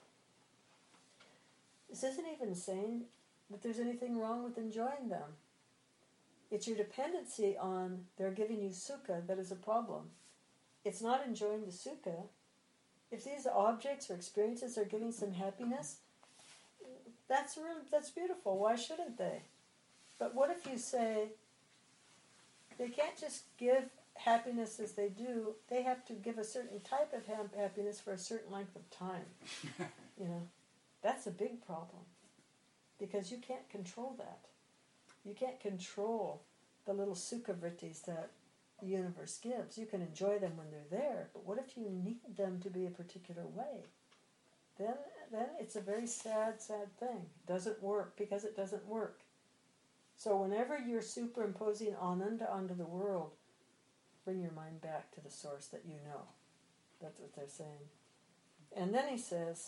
This isn't even saying that there's anything wrong with enjoying them. It's your dependency on their giving you sukha that is a problem. It's not enjoying the sukha. If these objects or experiences are giving some happiness, that's real, that's beautiful. Why shouldn't they? But what if you say, they can't just give happiness as they do, they have to give a certain type of ha- happiness for a certain length of time. You know, that's a big problem, because you can't control that. You can't control the little sukha vrittis that the universe gives. You can enjoy them when they're there, but what if you need them to be a particular way? Then, then it's a very sad, sad thing. It doesn't work because it doesn't work. So whenever you're superimposing ananda onto the world, bring your mind back to the source that you know. That's what they're saying. And then he says,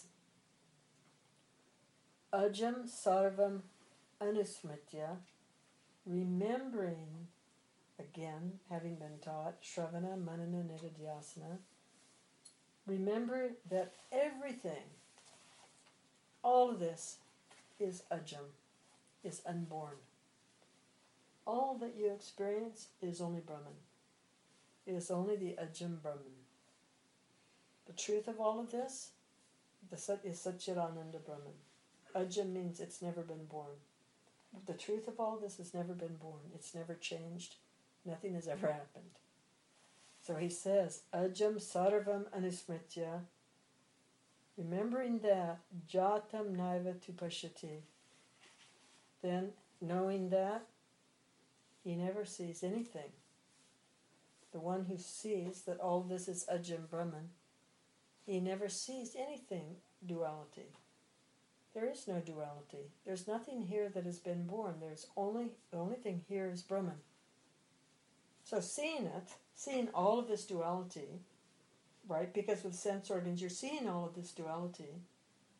ajam sarvam anusmritya, remembering, again, having been taught, shravana, manana, nididhyasana, remember that everything, all of this, is ajam, is unborn. All that you experience is only Brahman. It is only the ajam Brahman. The truth of all of this the Sat is Satchidananda Brahman. Ajam means it's never been born. The truth of all this has never been born. It's never changed. Nothing has ever happened. So he says, ajam sarvam anusmritya, remembering that, jatam naiva tupashyati, then knowing that, he never sees anything. The one who sees that all this is ajam Brahman, he never sees anything duality. There is no duality. There's nothing here that has been born. There's only, the only thing here is Brahman. So seeing it, seeing all of this duality, right, because with sense organs you're seeing all of this duality,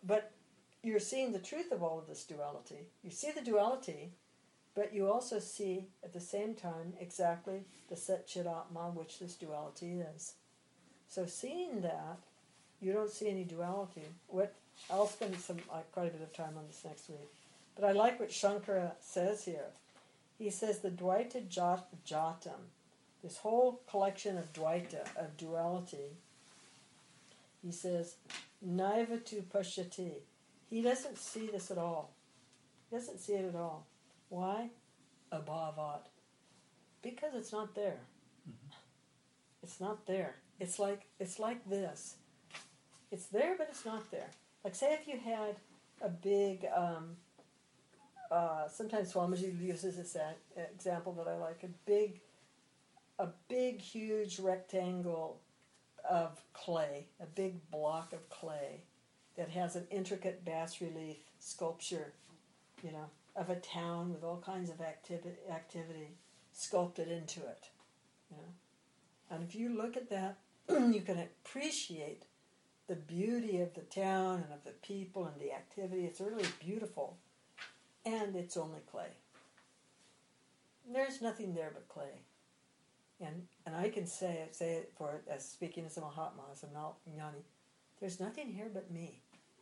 but you're seeing the truth of all of this duality. You see the duality, but you also see at the same time exactly the Sat Chit Atma, which this duality is. So seeing that, you don't see any duality. What I'll spend some uh, quite a bit of time on this next week. But I like what Shankara says here. He says the Dvaita jat, Jatam, this whole collection of Dvaita, of duality, he says, Naiva tu pashyati. He doesn't see this at all. He doesn't see it at all. Why? Abhavat. Because it's not there. Mm-hmm. It's not there. It's like it's like this. It's there, but it's not there. Like, say if you had a big, um, uh, sometimes Swamiji uses this example that I like, a big, a big, huge rectangle of clay, a big block of clay that has an intricate bas-relief sculpture, you know, of a town with all kinds of activity, activity sculpted into it, you know. And if you look at that, you can appreciate the beauty of the town and of the people and the activity. It's really beautiful. And it's only clay. There's nothing there but clay. And and I can say it, say it for as speaking as a Mahatma, as a Jnani, there's nothing here but me.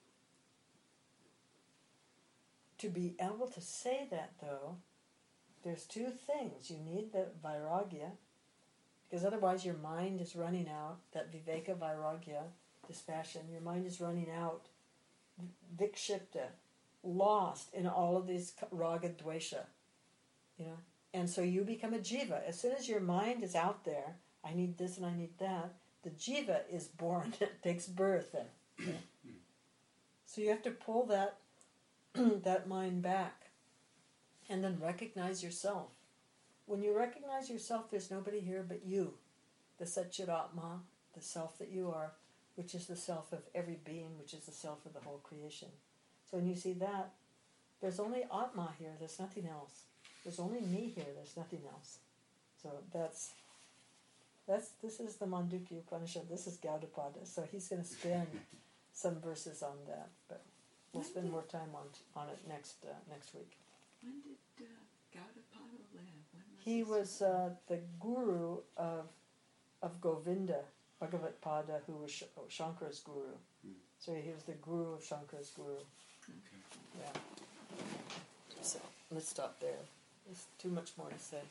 To be able to say that, though, there's two things. You need the vairagya, because otherwise your mind is running out, that viveka vairagya, dispassion, your mind is running out, vikshipta, lost in all of these raga dvesha, you know. And so you become a jiva. As soon as your mind is out there, I need this and I need that, the jiva is born, it takes birth. And, you know. So you have to pull that that mind back and then recognize yourself. When you recognize yourself, there's nobody here but you, the Sat Chit Atma, the self that you are, which is the self of every being, which is the self of the whole creation. So when you see that, there's only Atma here, there's nothing else. There's only me here, there's nothing else. So that's, that's this is the Mandukya Upanishad, this is Gaudapada, so he's going to spend some verses on that, but we'll spend more time on on it next uh, next week. When did uh, Gaudapada live? When was He his- was uh, the guru of of Govinda, Bhagavat Pada, who was Sh- Shankara's guru. Hmm. So he was the guru of Shankara's guru. Okay. Yeah. So let's stop there. There's too much more to say.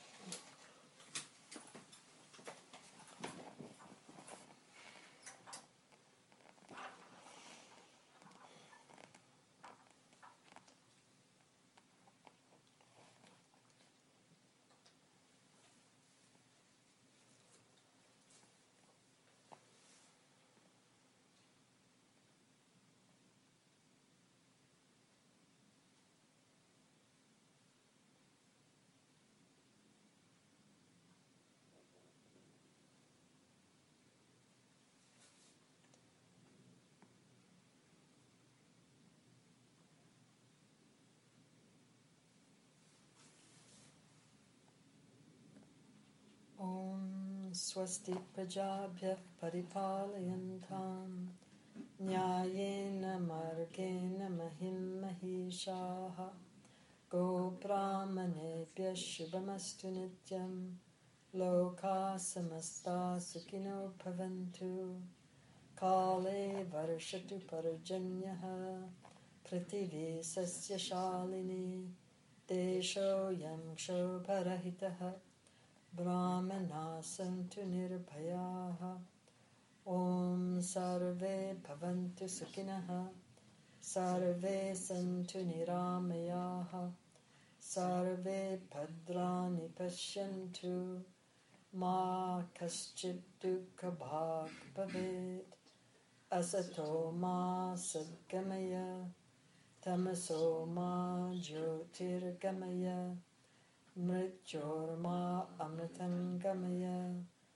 Om Swasti Prajabhyah Paripalayantam Nyayena Margena Mahim Mahishaha Go Brahmanebhyah Shubhamastu Nityam Loka Samasta Sukhino Bhavantu Kale Varshatu Parajanyaha Prithivi Sasya Shalini Desho Yamsho Parahitaha Brahmana Santu Nirbhayaha Om Sarve Bhavantu Sukhinaha Sarve Santu Niramayaha Sarve Bhadrani Pashyantu Ma Kaschit Dukkha Bhag Bhavet Asato Ma Sadgamaya Tamaso Ma Jyotirgamaya Mrityorma Amritam Gamaya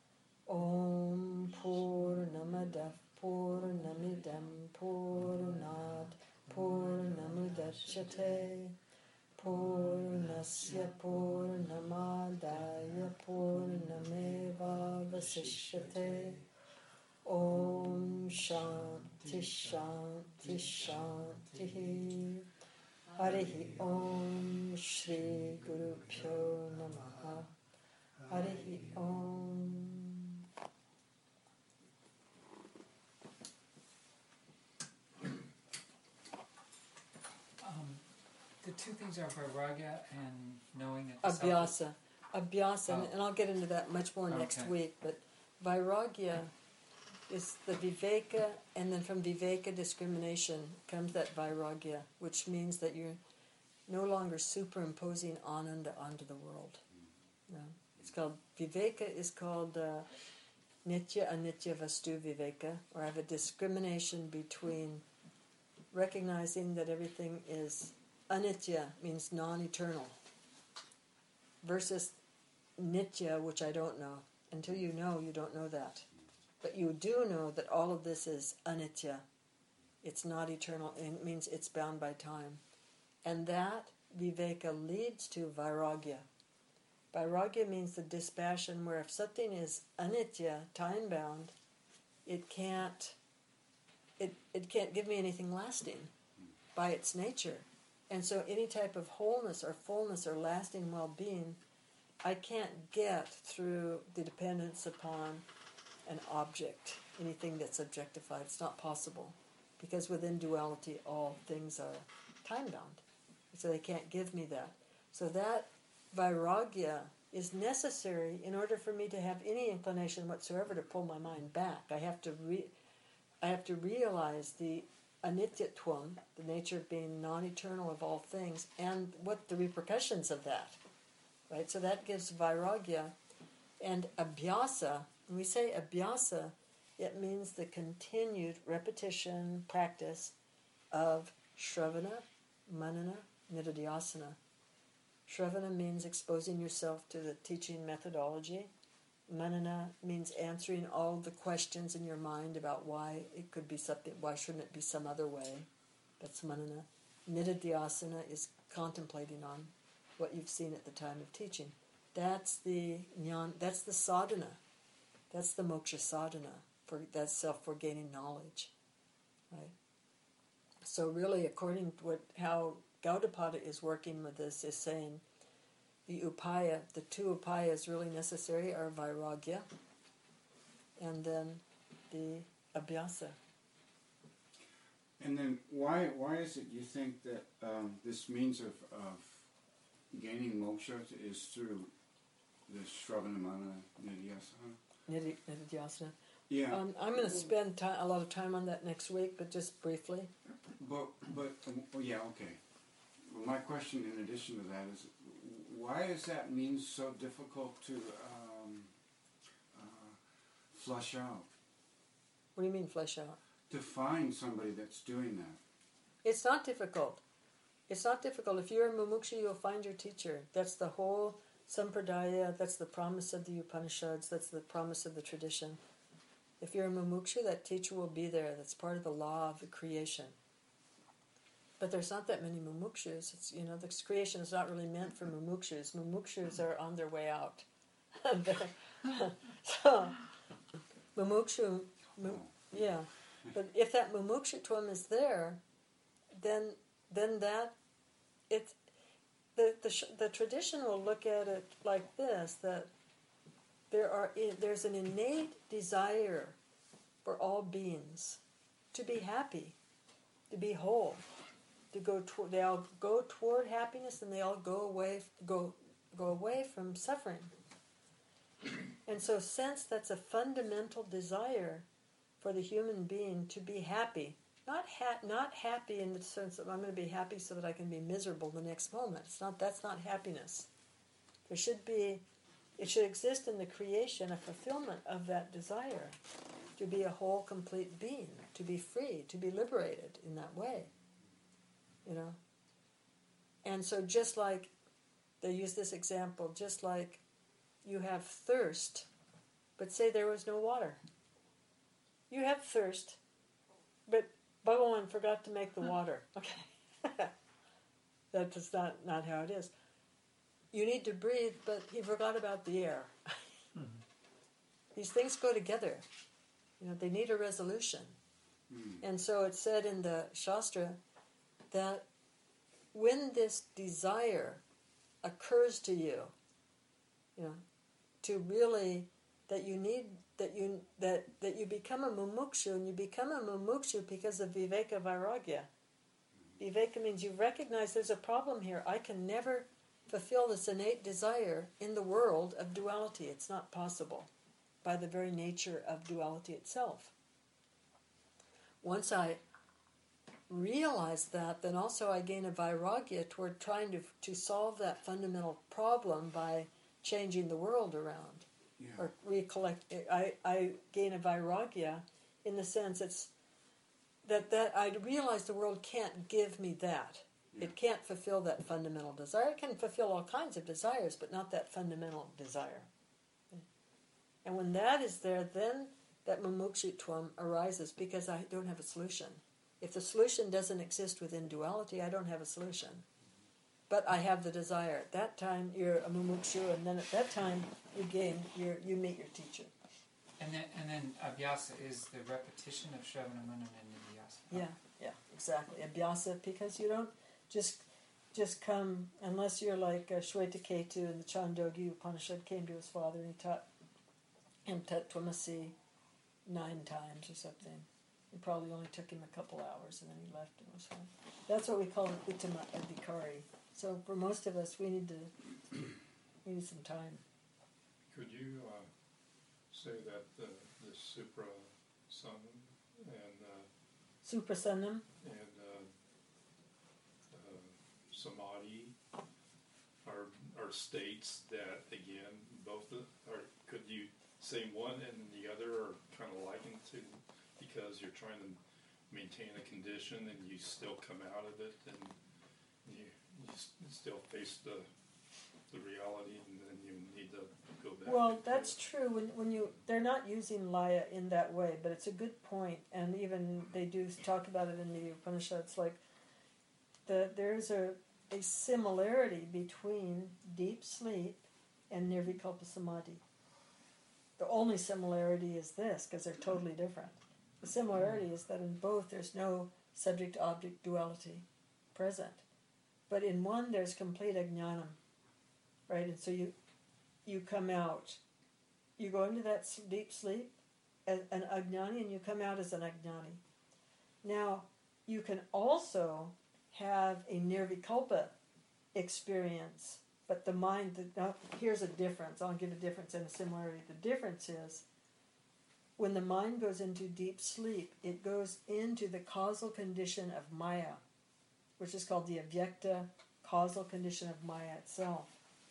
Om Purnamadav Purnamidam Purnat Purnamudachyate Purnasya Purnamadaya Purnameva Vasishyate Om Shanti Shanti Shanti. Harihi Om Shri Guru Pyo Namaha. Harihi Om. Um, the two things are vairagya and knowing that the self Abhyasa. Abhyasa, Oh. and I'll get into that much more next Okay. week, but Vairagya is the Viveka, and then from Viveka discrimination comes that Vairagya, which means that you're no longer superimposing Ananda onto the world. No. It's called, Viveka is called uh, Nitya Anitya Vastu Viveka, or I have a discrimination between recognizing that everything is anitya, means non-eternal, versus nitya, which I don't know. Until you know, you don't know that. But you do know that all of this is anitya. It's not eternal, and it means it's bound by time. And that viveka leads to vairagya. Vairagya means the dispassion where if something is anitya, time-bound, it can't it, it can't give me anything lasting by its nature. And so any type of wholeness or fullness or lasting well-being I can't get through the dependence upon an object, anything that's objectified. It's not possible, because within duality all things are time-bound. So they can't give me that. So that vairagya is necessary in order for me to have any inclination whatsoever to pull my mind back. I have to re- I have to realize the anityatvam, the nature of being non-eternal of all things, and what the repercussions of that. Right? So that gives vairagya. And abhyasa, when we say abhyasa, it means the continued repetition, practice of shravana, manana, nididhyasana. Shravana means exposing yourself to the teaching methodology. Manana means answering all the questions in your mind about why it could be something, why shouldn't it be some other way. That's manana. Nididhyasana is contemplating on what you've seen at the time of teaching. That's the jnana, that's the sadhana. That's the moksha sadhana. For that's self for gaining knowledge. Right? So really, according to what, how Gaudapada is working with this, is saying the upaya, the two upayas really necessary are vairagya and then the abhyasa. And then why why is it you think that um, this means of, of gaining moksha is through the Shravanamana Nidhyasana? Nidhi- Nididhyasana. Yeah. Um, I'm going to spend ti a lot of time on that next week, but just briefly. But, but um, oh, yeah, okay. Well, my question in addition to that is, why is that means so difficult to um, uh, flush out? What do you mean flesh out? To find somebody that's doing that? It's not difficult. It's not difficult. If you're a mumuksha, you'll find your teacher. That's the whole sampradaya, that's the promise of the Upanishads, that's the promise of the tradition. If you're a mumuksha, that teacher will be there. That's part of the law of the creation. But there's not that many mumukshus. It's, you know, the creation is not really meant for mumukshus. Mumukshus are on their way out. So, mumukshu, mu, yeah. But if that mumukshutvam is there, then then that it the the the tradition will look at it like this: that there are there's an innate desire for all beings to be happy, to be whole, to go toward. They all go toward happiness, and they all go away go go away from suffering. And so, since that's a fundamental desire for the human being to be happy, not ha- not happy in the sense that I'm going to be happy so that I can be miserable the next moment. It's not. That's not happiness. There should be. It should exist in the creation a fulfillment of that desire to be a whole, complete being, to be free, to be liberated in that way. You know. And so, just like they use this example, just like you have thirst, but say there was no water. You have thirst, but Bhagavan forgot to make the water. Okay. That is not, not how it is. You need to breathe, but he forgot about the air. Mm-hmm. These things go together. You know, they need a resolution. Mm. And so it's said in the Shastra that when this desire occurs to you, you know, to really that you need that you that that you become a mumukshu, and you become a mumukshu because of viveka vairagya. Viveka means you recognize there's a problem here. I can never fulfill this innate desire in the world of duality. It's not possible by the very nature of duality itself. Once I realize that, then also I gain a vairagya toward trying to to solve that fundamental problem by changing the world around. Yeah. Or recollect. I, I gain a vairagya in the sense it's that, that I realize the world can't give me that. Yeah. It can't fulfill that fundamental desire. It can fulfill all kinds of desires, but not that fundamental desire. And when that is there, then that mumukshutvam arises because I don't have a solution. If the solution doesn't exist within duality, I don't have a solution. But I have the desire. At that time, you're a mumukshu, and then at that time, you gain, your, you meet your teacher. And then, and then abhyasa is the repetition of Shravana Manana and Nidhyasa. Yeah, yeah, exactly. Abhyasa, because you don't just just come, unless you're like uh, Shwetaketu in the Chandogya Upanishad came to his father and he taught him Tattvamasi nine times or something. It probably only took him a couple hours and then he left and it was fine. That's what we call an Uttama Adhikari. So for most of us, we need to we need some time. Could you uh, say that the, the supra summum and uh, Suprasannam. and uh, uh, samadhi are are states that again both the, or could you say one and the other are kind of likened to because you're trying to maintain a condition and you still come out of it and you you s- still face the the reality and then you need to go back. Well, into that's it. true. When when you they're not using laya in that way, but it's a good point, and even they do talk about it in the Upanishads. Like the there's a a similarity between deep sleep and nirvikalpa samadhi. The only similarity is this, because they're totally different. The similarity is that in both there's no subject-object duality present, but in one there's complete ajnanam, right? And so you you come out, you go into that s- deep sleep as an ajnani, and you come out as an ajnani. Now, you can also have a nirvikalpa experience, but the mind, the, now here's a difference. I'll give a difference and a similarity. The difference is when the mind goes into deep sleep, it goes into the causal condition of Maya, which is called the avyakta causal condition of Maya itself.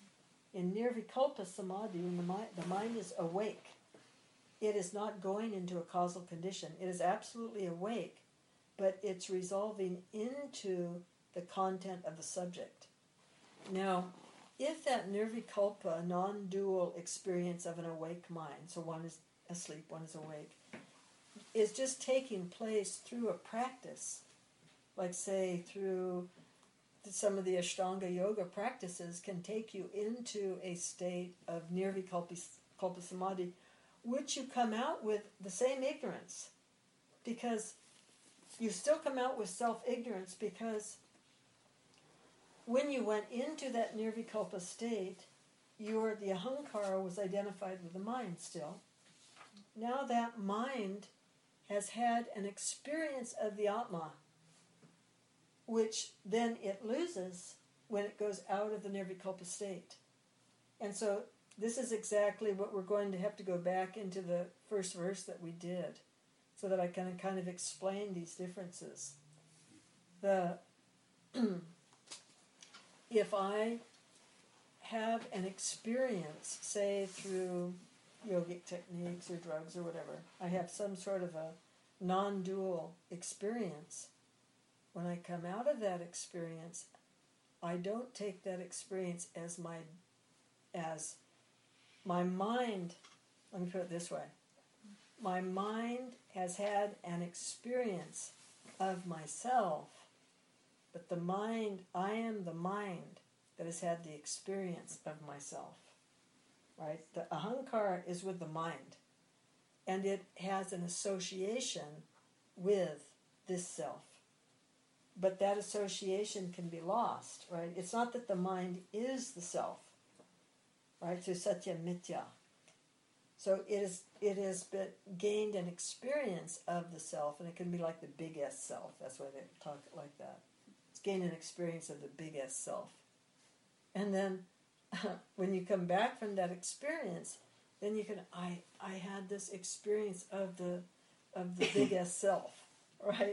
In nirvikalpa samadhi, when the mind, the mind is awake, it is not going into a causal condition. It is absolutely awake, but it's resolving into the content of the subject. Now, if that nirvikalpa, non-dual experience of an awake mind, so one is asleep, one is awake, is just taking place through a practice, like say through some of the Ashtanga yoga practices can take you into a state of nirvikalpa samadhi, which you come out with the same ignorance, because you still come out with self-ignorance, because when you went into that nirvikalpa state, your the ahankara was identified with the mind still. Now that mind has had an experience of the Atma, which then it loses when it goes out of the nirvikalpa state. And so this is exactly what we're going to have to go back into the first verse that we did, so that I can kind of explain these differences. The if I have an experience, say through yogic techniques or drugs or whatever, I have some sort of a non-dual experience. When I come out of that experience, I don't take that experience as my as my mind. Let me put it this way. My mind has had an experience of myself, but the mind, I am the mind that has had the experience of myself. Right? The ahankara is with the mind. and it has an association with this self. But that association can be lost, right? It's not that the mind is the self, right? So satya mithya. So it is it has been gained an experience of the self, and it can be like the big S self. That's why they talk it like that. It's gained an experience of the big S self. And then when you come back from that experience, then you can I I had this experience of the of the big S self, right?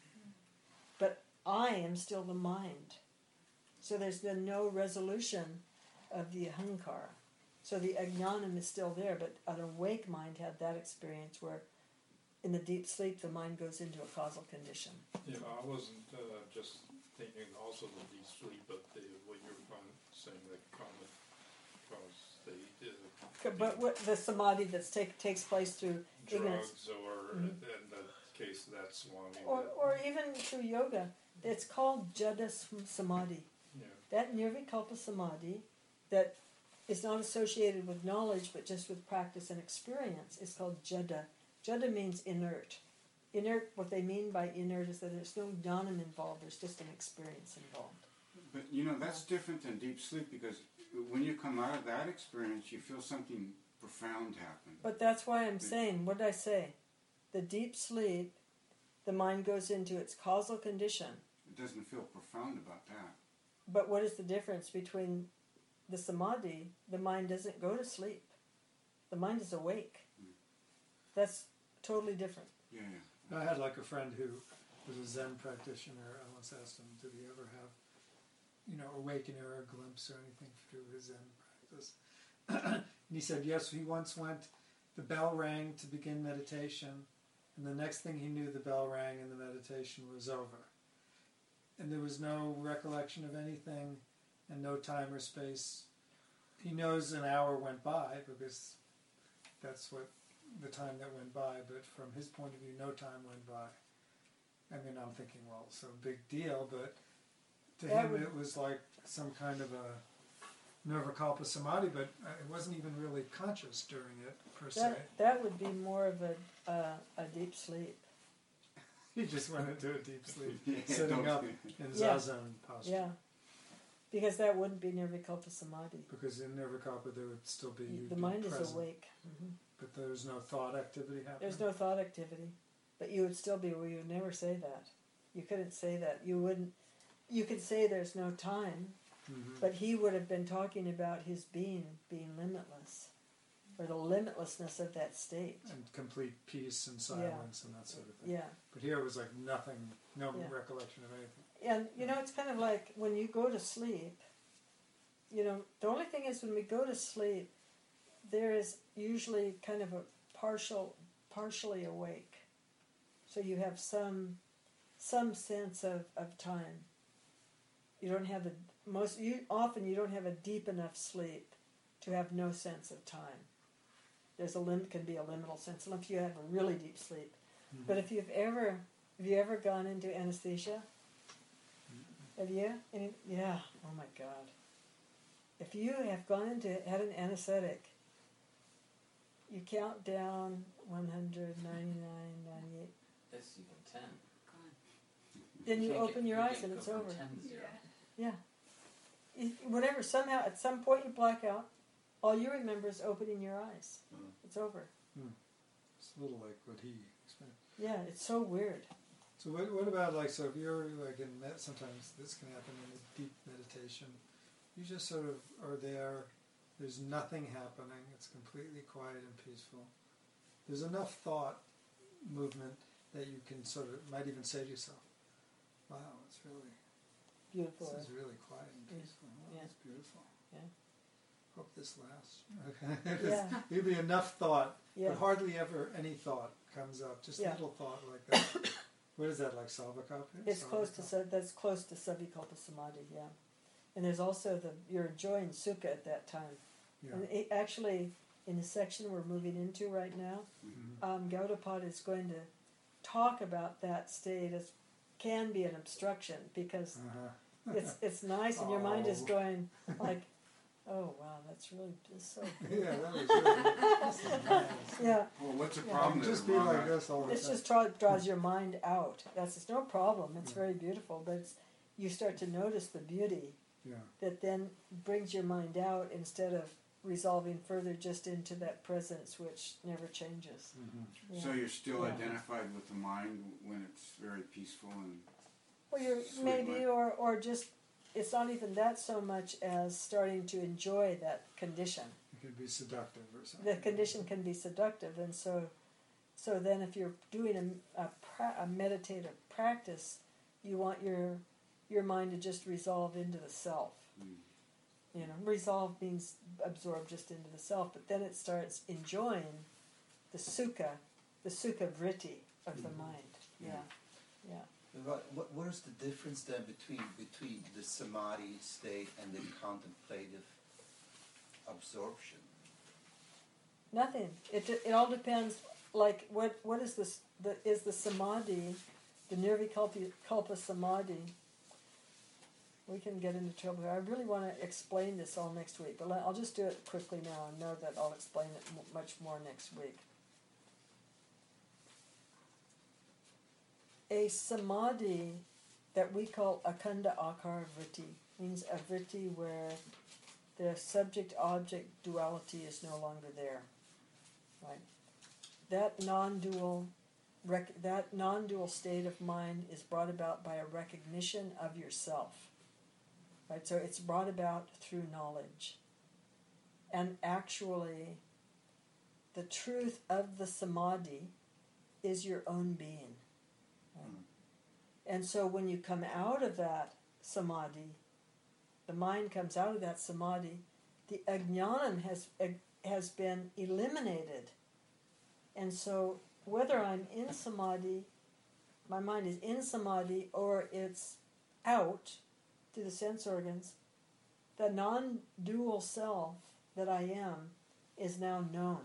But I am still the mind. So there's been no resolution of the ahankara. So the ajnanam is still there, but an awake mind had that experience where in the deep sleep the mind goes into a causal condition. Yeah, I wasn't uh, just thinking also the deep sleep, but the, what you were saying, the common cause state, uh, But what the samadhi that take, takes place through ignorance. drugs, or Mhm. in the case of that swami. Or, that- or even through yoga. It's called Jada Samadhi. yeah. That Nirvikalpa Samadhi that is not associated with knowledge but just with practice and experience is called Jada. Jada means inert. Inert, what they mean by inert is that there's no jnanam involved, there's just an experience involved. But you know, that's different than deep sleep, because when you come out of that experience, you feel something profound happen. But that's why I'm saying, what did I say? The deep sleep, the mind goes into its causal condition. It doesn't feel profound about that. But what is the difference between the samadhi? The mind doesn't go to sleep. The mind is awake. That's totally different. Yeah, yeah. I had like a friend who was a Zen practitioner. I once asked him, did he ever have, you know, awakening or a glimpse or anything through his Zen practice? And he said, yes, he once went, the bell rang to begin meditation, and the next thing he knew, the bell rang and the meditation was over. And there was no recollection of anything and no time or space. He knows an hour went by because that's what the time that went by, but from his point of view, no time went by. I mean, I'm thinking, well, so big deal, but to That him would- it was like some kind of a Nirvikalpa Samadhi, but uh, it wasn't even really conscious during it, per se. That, that would be more of a, uh, a deep sleep. He just went into a deep sleep, Yeah, sitting don't- up in Yeah. zazen posture. Yeah. Because that wouldn't be Nirvikalpa Samadhi. Because in Nirvikalpa there would still be you'd The be mind is present, awake. hmm but there's no thought activity happening. There's no thought activity. But you would still be, well, you would never say that. You couldn't say that. You wouldn't, you could say there's no time, Mhm. but he would have been talking about his being, being limitless. Or the limitlessness of that state. And complete peace and silence and that sort of thing. Yeah. But here it was like nothing, no Yeah. recollection of anything. And, you know, it's kind of like when you go to sleep, you know, the only thing is when we go to sleep, there is usually kind of a partial, partially awake. So you have some, some sense of, of time. You don't have a, most, you, often you don't have a deep enough sleep to have no sense of time. There's a lim, can be a liminal sense, if you have a really deep sleep. Mm-hmm. But if you've ever, have you ever gone into anesthesia? Have you? Any, yeah. Oh my God. If you have gone into had an anesthetic, you count down one hundred, ninety-nine, ninety-eight. It's even ten. Then you can't open get- your you eyes can't and go it's from over. ten to zero. Yeah. If, whatever. Somehow, at some point, you black out. All you remember is opening your eyes. Mm. It's over. It's a little like what he experienced. Yeah. It's so weird. So what, what about like, so if you're like in, med- sometimes this can happen in a deep meditation, you just sort of are there, there's nothing happening, it's completely quiet and peaceful. There's enough thought movement that you can sort of, might even say to yourself, wow, it's really, Beautiful. this is really quiet and Yeah. peaceful. Wow, Yeah. it's beautiful. Yeah. Hope this lasts. Okay. Yeah. There'd be enough thought, Yeah. but hardly ever any thought comes up. Just Yeah. little thought like that. What is that, like Salvakapa? It's close to sa- that's close to Savikalpa Samadhi. Yeah. And there's also the you're enjoying sukha at that time. Yeah. And it, actually, in the section we're moving into right now, Mhm. um, Gaudapada is going to talk about that state as can be an obstruction because Uh-huh. it's it's nice and your mind is Oh. going like Oh wow, that's really that's so. Yeah, that was really this is nice. Yeah, Well, what's the Yeah. problem? Just that be Ron- like this all the it time. just draw, draws your mind out. That's it's no problem. It's Yeah. very beautiful, but it's, you start to notice the beauty Yeah. that then brings your mind out instead of resolving further just into that presence which never changes. Mm-hmm. Yeah. So you're still Yeah. identified with the mind when it's very peaceful and Well, you're Sweet maybe, mind. or or just it's not even that so much as starting to enjoy that condition. It could be seductive or something. The condition can be seductive, and so so then if you're doing a a, pra- a meditative practice, you want your your mind to just resolve into the self. Mm. You know, resolve means absorb just into the self, but then it starts enjoying the sukha, the sukha vritti of the mind. Yeah, yeah. What, what, what is the difference then between between the samadhi state and the contemplative absorption? Nothing. It it all depends. Like what what is this? The is the samadhi, the nirvikalpa kalpa samadhi. We can get into trouble here. I really want to explain this all next week, but I'll just do it quickly now and know that I'll explain it m- much more next week. A samadhi that we call akhanda akara vritti means a vritti where the subject-object duality is no longer there. Right? That non-dual, rec- that non-dual state of mind is brought about by a recognition of yourself. Right? So it's brought about through knowledge. And actually, the truth of the samadhi is your own being. Right? Mm. And so when you come out of that samadhi, the mind comes out of that samadhi, the ajnanam has has been eliminated. And so whether I'm in samadhi, my mind is in samadhi, or it's out through the sense organs, the non-dual self that I am is now known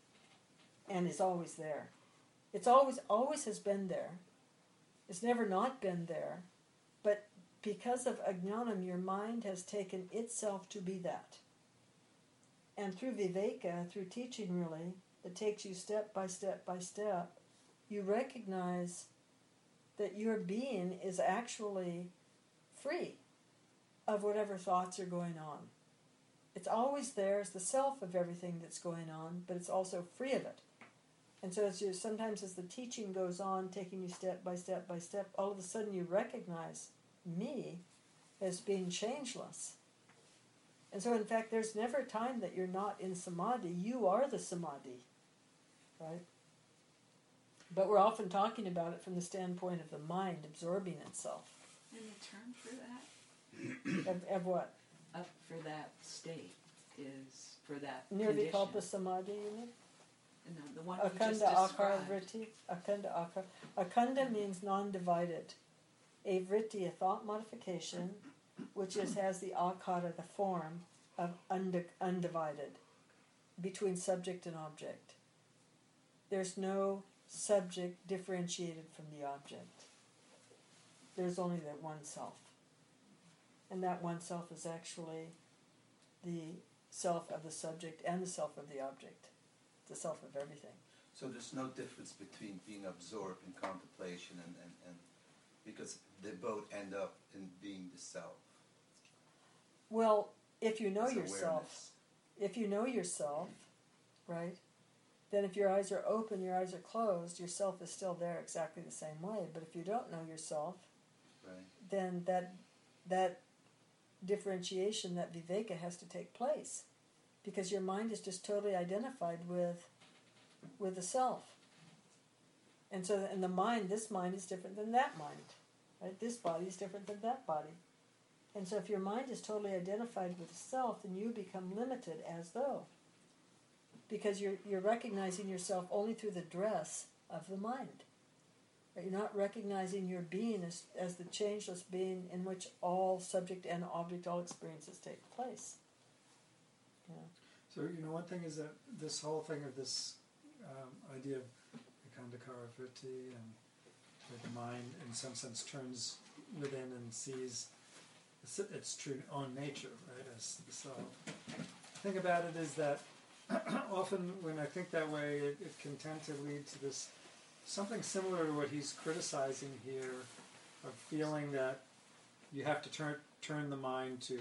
and is always there. It's always always has been there. It's never not been there, but because of ajnanam, your mind has taken itself to be that. And through viveka, through teaching really, that takes you step by step by step, you recognize that your being is actually free of whatever thoughts are going on. It's always there as the self of everything that's going on, but it's also free of it. And so as you, sometimes as the teaching goes on, taking you step by step by step, all of a sudden you recognize me as being changeless. And so in fact there's never a time that you're not in samadhi. You are the samadhi. Right? But we're often talking about it from the standpoint of the mind absorbing itself. And the term for that, Of, of what? up for that state, is for that Nirvikalpa condition. samadhi, you mean? No, the one you just Akhanda akara described. vritti. Akhanda akara. Akhanda means non-divided. A vritti, a thought modification, which is has the akara, the form of undi- undivided, between subject and object. There's no subject differentiated from the object. There's only that one self. And that one self is actually the self of the subject and the self of the object. The self of everything. So there's no difference between being absorbed in contemplation and, and, and because they both end up in being the self. Well, if you know It's yourself, awareness. if you know yourself, right, then if your eyes are open, your eyes are closed, your self is still there exactly the same way. But if you don't know yourself, Right. then that that differentiation, that viveka, has to take place, because your mind is just totally identified with with the self. And so, in the mind, this mind is different than that mind, right? This body is different than that body. And so, if your mind is totally identified with the self, then you become limited as though, because you're you're recognizing yourself only through the dress of the mind. You're not recognizing your being as, as the changeless being in which all subject and object, all experiences take place. Yeah. So, you know, one thing is that this whole thing of this um, idea of Akandakara vritti, and where the mind, in some sense, turns within and sees the its, its true own nature, right? As the self. The thing about it is that often when I think that way, it, it can tend to lead to this something similar to what he's criticizing here, of feeling that you have to turn turn the mind to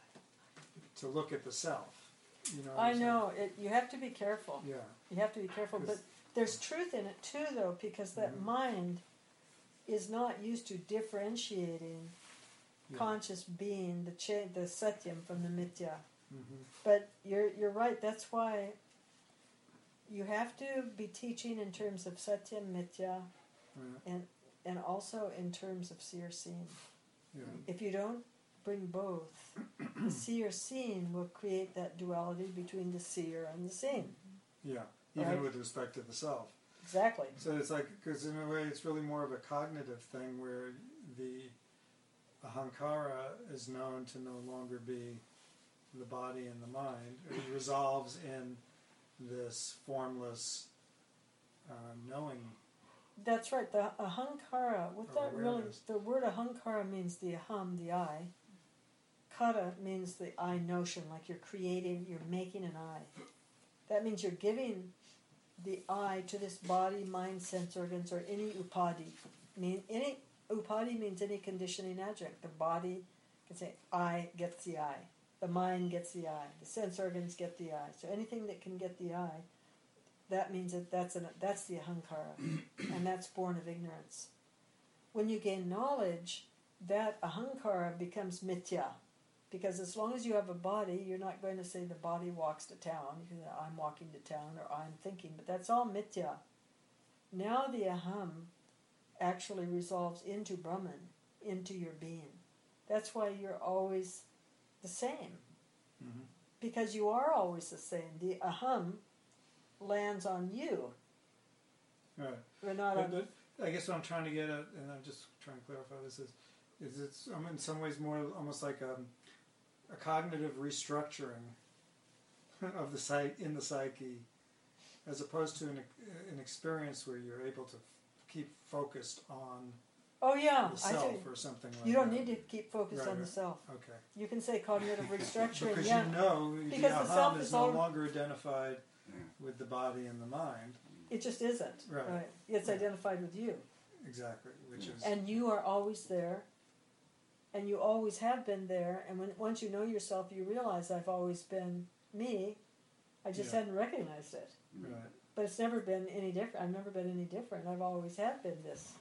to look at the self. You know what I I'm saying? know it. You have to be careful. Yeah. You have to be careful, but there's truth in it too, though, because that Mhm. mind is not used to differentiating Yeah. conscious being, the cha- the satyam from the mithya. Mm-hmm. But you're you're right. That's why you have to be teaching in terms of satyam, mithya, Right. and and also in terms of seer seen. Yeah. If you don't bring both, the seer seen will create that duality between the seer and the seen. Yeah. Even Right. with respect to the self. Exactly. So it's like, because in a way it's really more of a cognitive thing where the ahankara is known to no longer be the body and the mind. It resolves in this formless uh, knowing. That's right. The ahankara, what Or that really, awareness. the word ahankara means the aham, the I. Kara means the I notion, like you're creating, you're making an I. That means you're giving the I to this body, mind, sense organs, or any upadi. Mean any upadi means any conditioning adjunct. The body can say I gets the I. The mind gets the I. The sense organs get the I. So anything that can get the I, that means that that's an that's the ahankara, and that's born of ignorance. When you gain knowledge, that ahankara becomes mithya, because as long as you have a body, you're not going to say the body walks to town. You can say I'm walking to town or I'm thinking, but that's all mithya. Now the aham actually resolves into Brahman, into your being. That's why you're always the same, Mm-hmm. because you are always the same. The aham lands on you. Right. We're not But, on. but I guess what I'm trying to get at, and I'm just trying to clarify this, is, is it's um, in some ways more almost like a, a cognitive restructuring of the psyche, in the psyche, as opposed to an, an experience where you're able to f- keep focused on Oh yeah, the I self think or something like you don't that. need to keep focused Right, on the right. self. Okay. You can say cognitive restructuring. Because yeah, you know Because the the self aham is is no all- longer identified Yeah. with the body and the mind. it just isn't. Right. It's Yeah. identified with you, Exactly. Which is and you are always there, and you always have been there. And when once you know yourself, you realize I've always been me. I just Yeah. hadn't recognized it. right. But it's never been any different. I've never been any different. I've always have been this.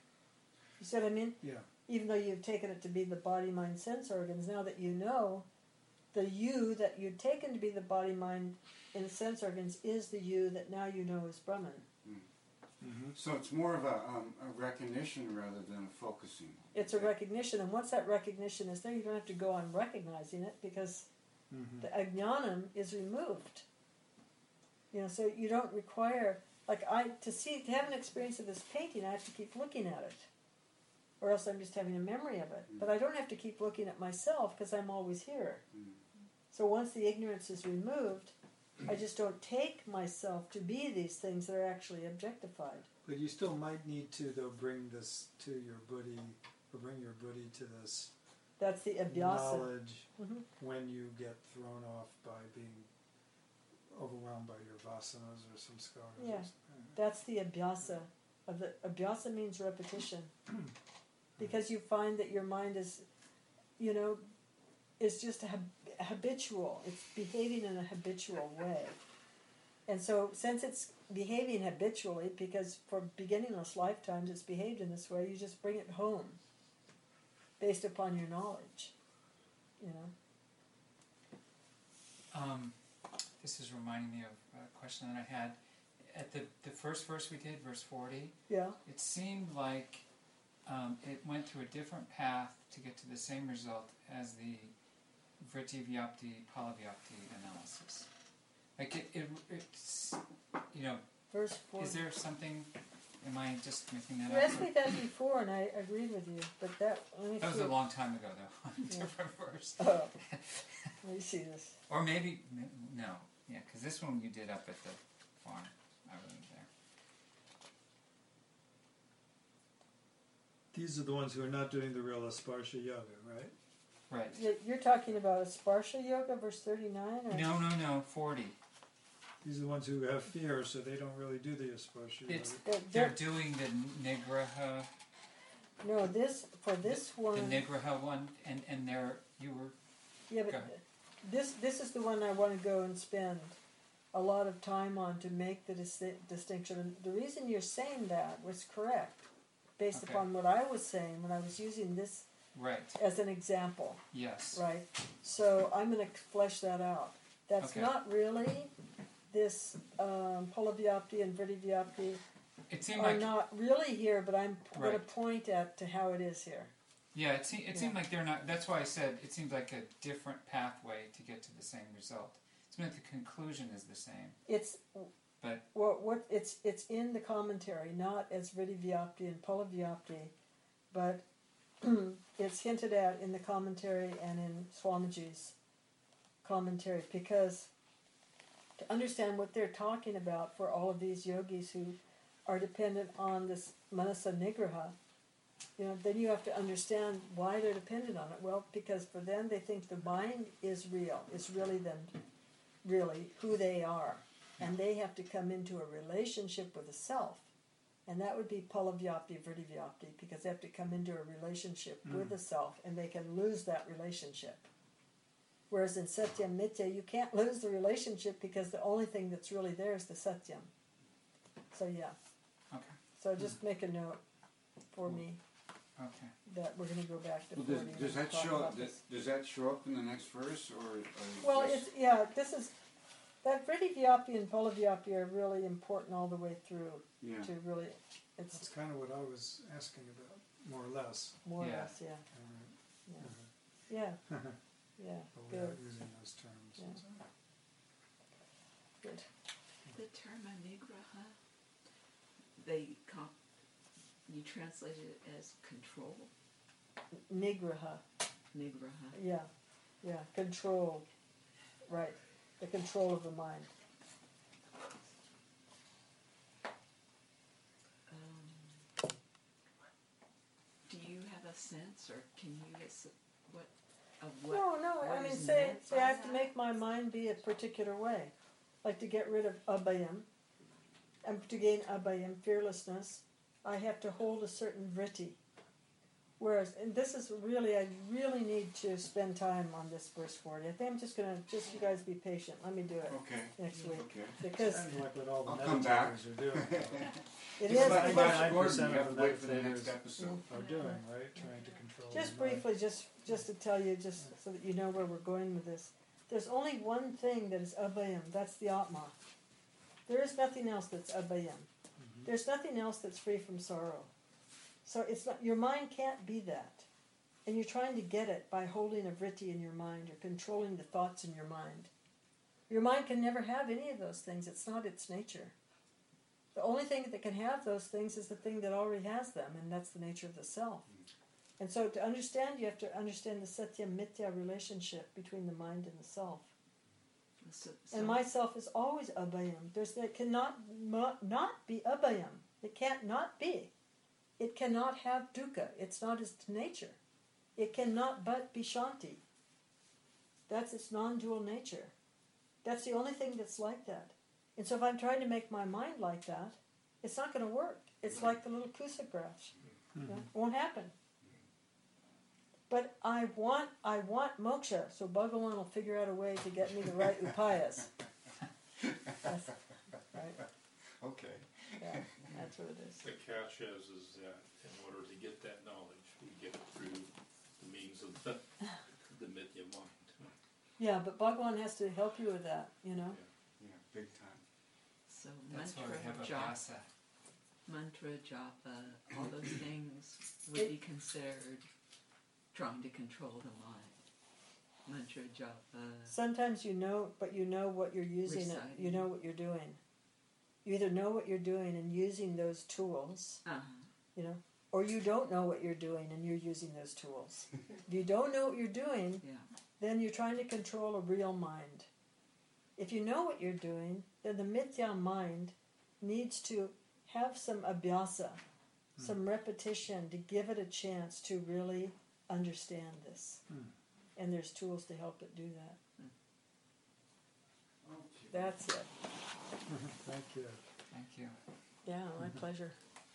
You see what I mean? Yeah. Even though you've taken it to be the body, mind, sense organs, now that you know, the you that you'd taken to be the body, mind, and sense organs is the you that now you know is Brahman. Mm-hmm. So it's more of a, um, a recognition rather than a focusing. It's a recognition, and once that recognition is there, you don't have to go on recognizing it because Mm-hmm. the ajnanam is removed. You know, so you don't require, like I, to see, to have an experience of this painting, I have to keep looking at it. Or else I'm just having a memory of it. But I don't have to keep looking at myself because I'm always here. Mm. So once the ignorance is removed, I just don't take myself to be these things that are actually objectified. But you still might need to, though, bring this to your buddhi, or bring your buddhi to this That's the abhyasa. knowledge Mhm. when you get thrown off by being overwhelmed by your vasanas or samskaras. Yeah. Or something. That's the abhyasa. Of the abhyasa means repetition, because you find that your mind is, you know, is just hab- habitual. It's behaving in a habitual way, and so since it's behaving habitually, because for beginningless lifetimes it's behaved in this way, you just bring it home, based upon your knowledge, you know. Um, this is reminding me of a question that I had. At the, the first verse we did, verse forty, Yeah. it seemed like um, it went through a different path to get to the same result as the Vritti Vyapti Palavyapti analysis. Like it, it, it's, you know, Verse four. is there something, am I just making that You up? asked me that before, and I agreed with you, but that let me That was see. a long time ago, though. Yeah. Different verse. Oh, let me see this. Or maybe, no. Yeah, because this one you did up at the farm. I wasn't there. These are the ones who are not doing the real Asparsha yoga, right? Right. You- You're talking about a Sparsha yoga, verse thirty-nine? Or? No, no, no. Forty. These are the ones who have fear, so they don't really do the Asparsha. It's Uh, they're that- doing the Nigraha, no, this, for this the one, Nigraha one, and and they're you were yeah, but go ahead. this, this is the one I want to go and spend a lot of time on to make the dis- distinction. And the reason you're saying that was correct, based Okay. upon what I was saying when I was using this right. as an example, Yes. right? So I'm going to flesh that out. That's Okay. not really this um, Palavyapti and Vritti-vyapti It seemed are like not really here, but I'm going to Right. point at to how it is here. yeah. It seemed it Yeah. seemed like they're not. That's why I said it seems like a different pathway to get to the same result. It's meant the conclusion is the same. It's But- what what it's it's in the commentary, not as Vritti-vyapti and Palavyapti, but it's hinted at in the commentary and in Swamiji's commentary, because to understand what they're talking about for all of these yogis who are dependent on this manasa nigraha, you know, then you have to understand why they're dependent on it. Well, because for them they think the mind is real, it's really them, really who they are, and they have to come into a relationship with the self, and that would be Palavyapti, Vritti-vyapti, because they have to come into a relationship Mm. with the self, and they can lose that relationship. Whereas in Satyam Mithya, you can't lose the relationship because the only thing that's really there is the Satyam. So yeah. Okay. So just make a note for me Okay. that we're going to go back to Well, forty. does, when does we that talk show about does, this. does that show up in the next verse or? or Well, just- it's yeah. This is that Vritti-vyapti and Palavyapti are really important all the way through yeah. to really. It's That's kind of what I was asking about, more or less. more or Yeah. less, yeah, Uh, yeah, uh, yeah. but without Good, using those terms. Yeah. good. The term anigraha, they comp, you translate it as control, Nigraha, nigraha. yeah, yeah. Control, right? The control of the mind. Um, do you have a sense, or can you s- what of what? No, no. I what mean, is say, meant say by I have to that? make my mind be a particular way, like to get rid of abhayam, and to gain abhayam, fearlessness, I have to hold a certain vritti. Whereas, and this is really, I really need to spend time on this verse forty. I think I'm just gonna, just you guys be patient. Let me do it Okay. next week Okay. because Kind of like what all the I'll come back. meditators are doing. it Just is. like because- Flash ninety-nine Gordon, percent you of have the to wait for the next meditators- episode. Are doing, right? Trying to control Just the mind. briefly, just just to tell you, just so that you know where we're going with this. There's only one thing that is abhayam. That's the atma. There is nothing else that's abhayam. There's nothing else that's free from sorrow. So it's not, your mind can't be that, and you're trying to get it by holding a vritti in your mind or controlling the thoughts in your mind. Your mind can never have any of those things. It's not its nature. The only thing that can have those things is the thing that already has them, and that's the nature of the self. And so to understand, you have to understand the Satya Mithya relationship between the mind and the self. So, so And myself is always abhayam. There's, there cannot mo- not be abhayam. It can't not be. It cannot have dukkha. It's not its nature. It cannot but be shanti. That's its non-dual nature. That's the only thing that's like that. And so if I'm trying to make my mind like that, it's not going to work. It's like the little kusa grass. You know, it won't happen. But I want, I want moksha, so Bhagavan will figure out a way to get me the right upayas. That's, right? Okay. Yeah, that's what it is. The catch is, is that in order to get that knowledge, we get it through the means of the, the mithya mind. Yeah, but Bhagavan has to help you with that, you know? Yeah, big time. so That's why mantra we have a japa, Vyasa. mantra japa, all those things would be considered trying to control the mind. Mantra japa. Sometimes you know, but you know what you're using, it, Reciting. you know what you're doing. You either know what you're doing and using those tools, Uh-huh. you know, or you don't know what you're doing and you're using those tools. If you don't know what you're doing, Yeah. then you're trying to control a real mind. If you know what you're doing, then the mithya mind needs to have some abhyasa, some repetition to give it a chance to really understand this. and there's tools to help it do that. Okay. That's it. Thank you. Thank you. Yeah, my pleasure.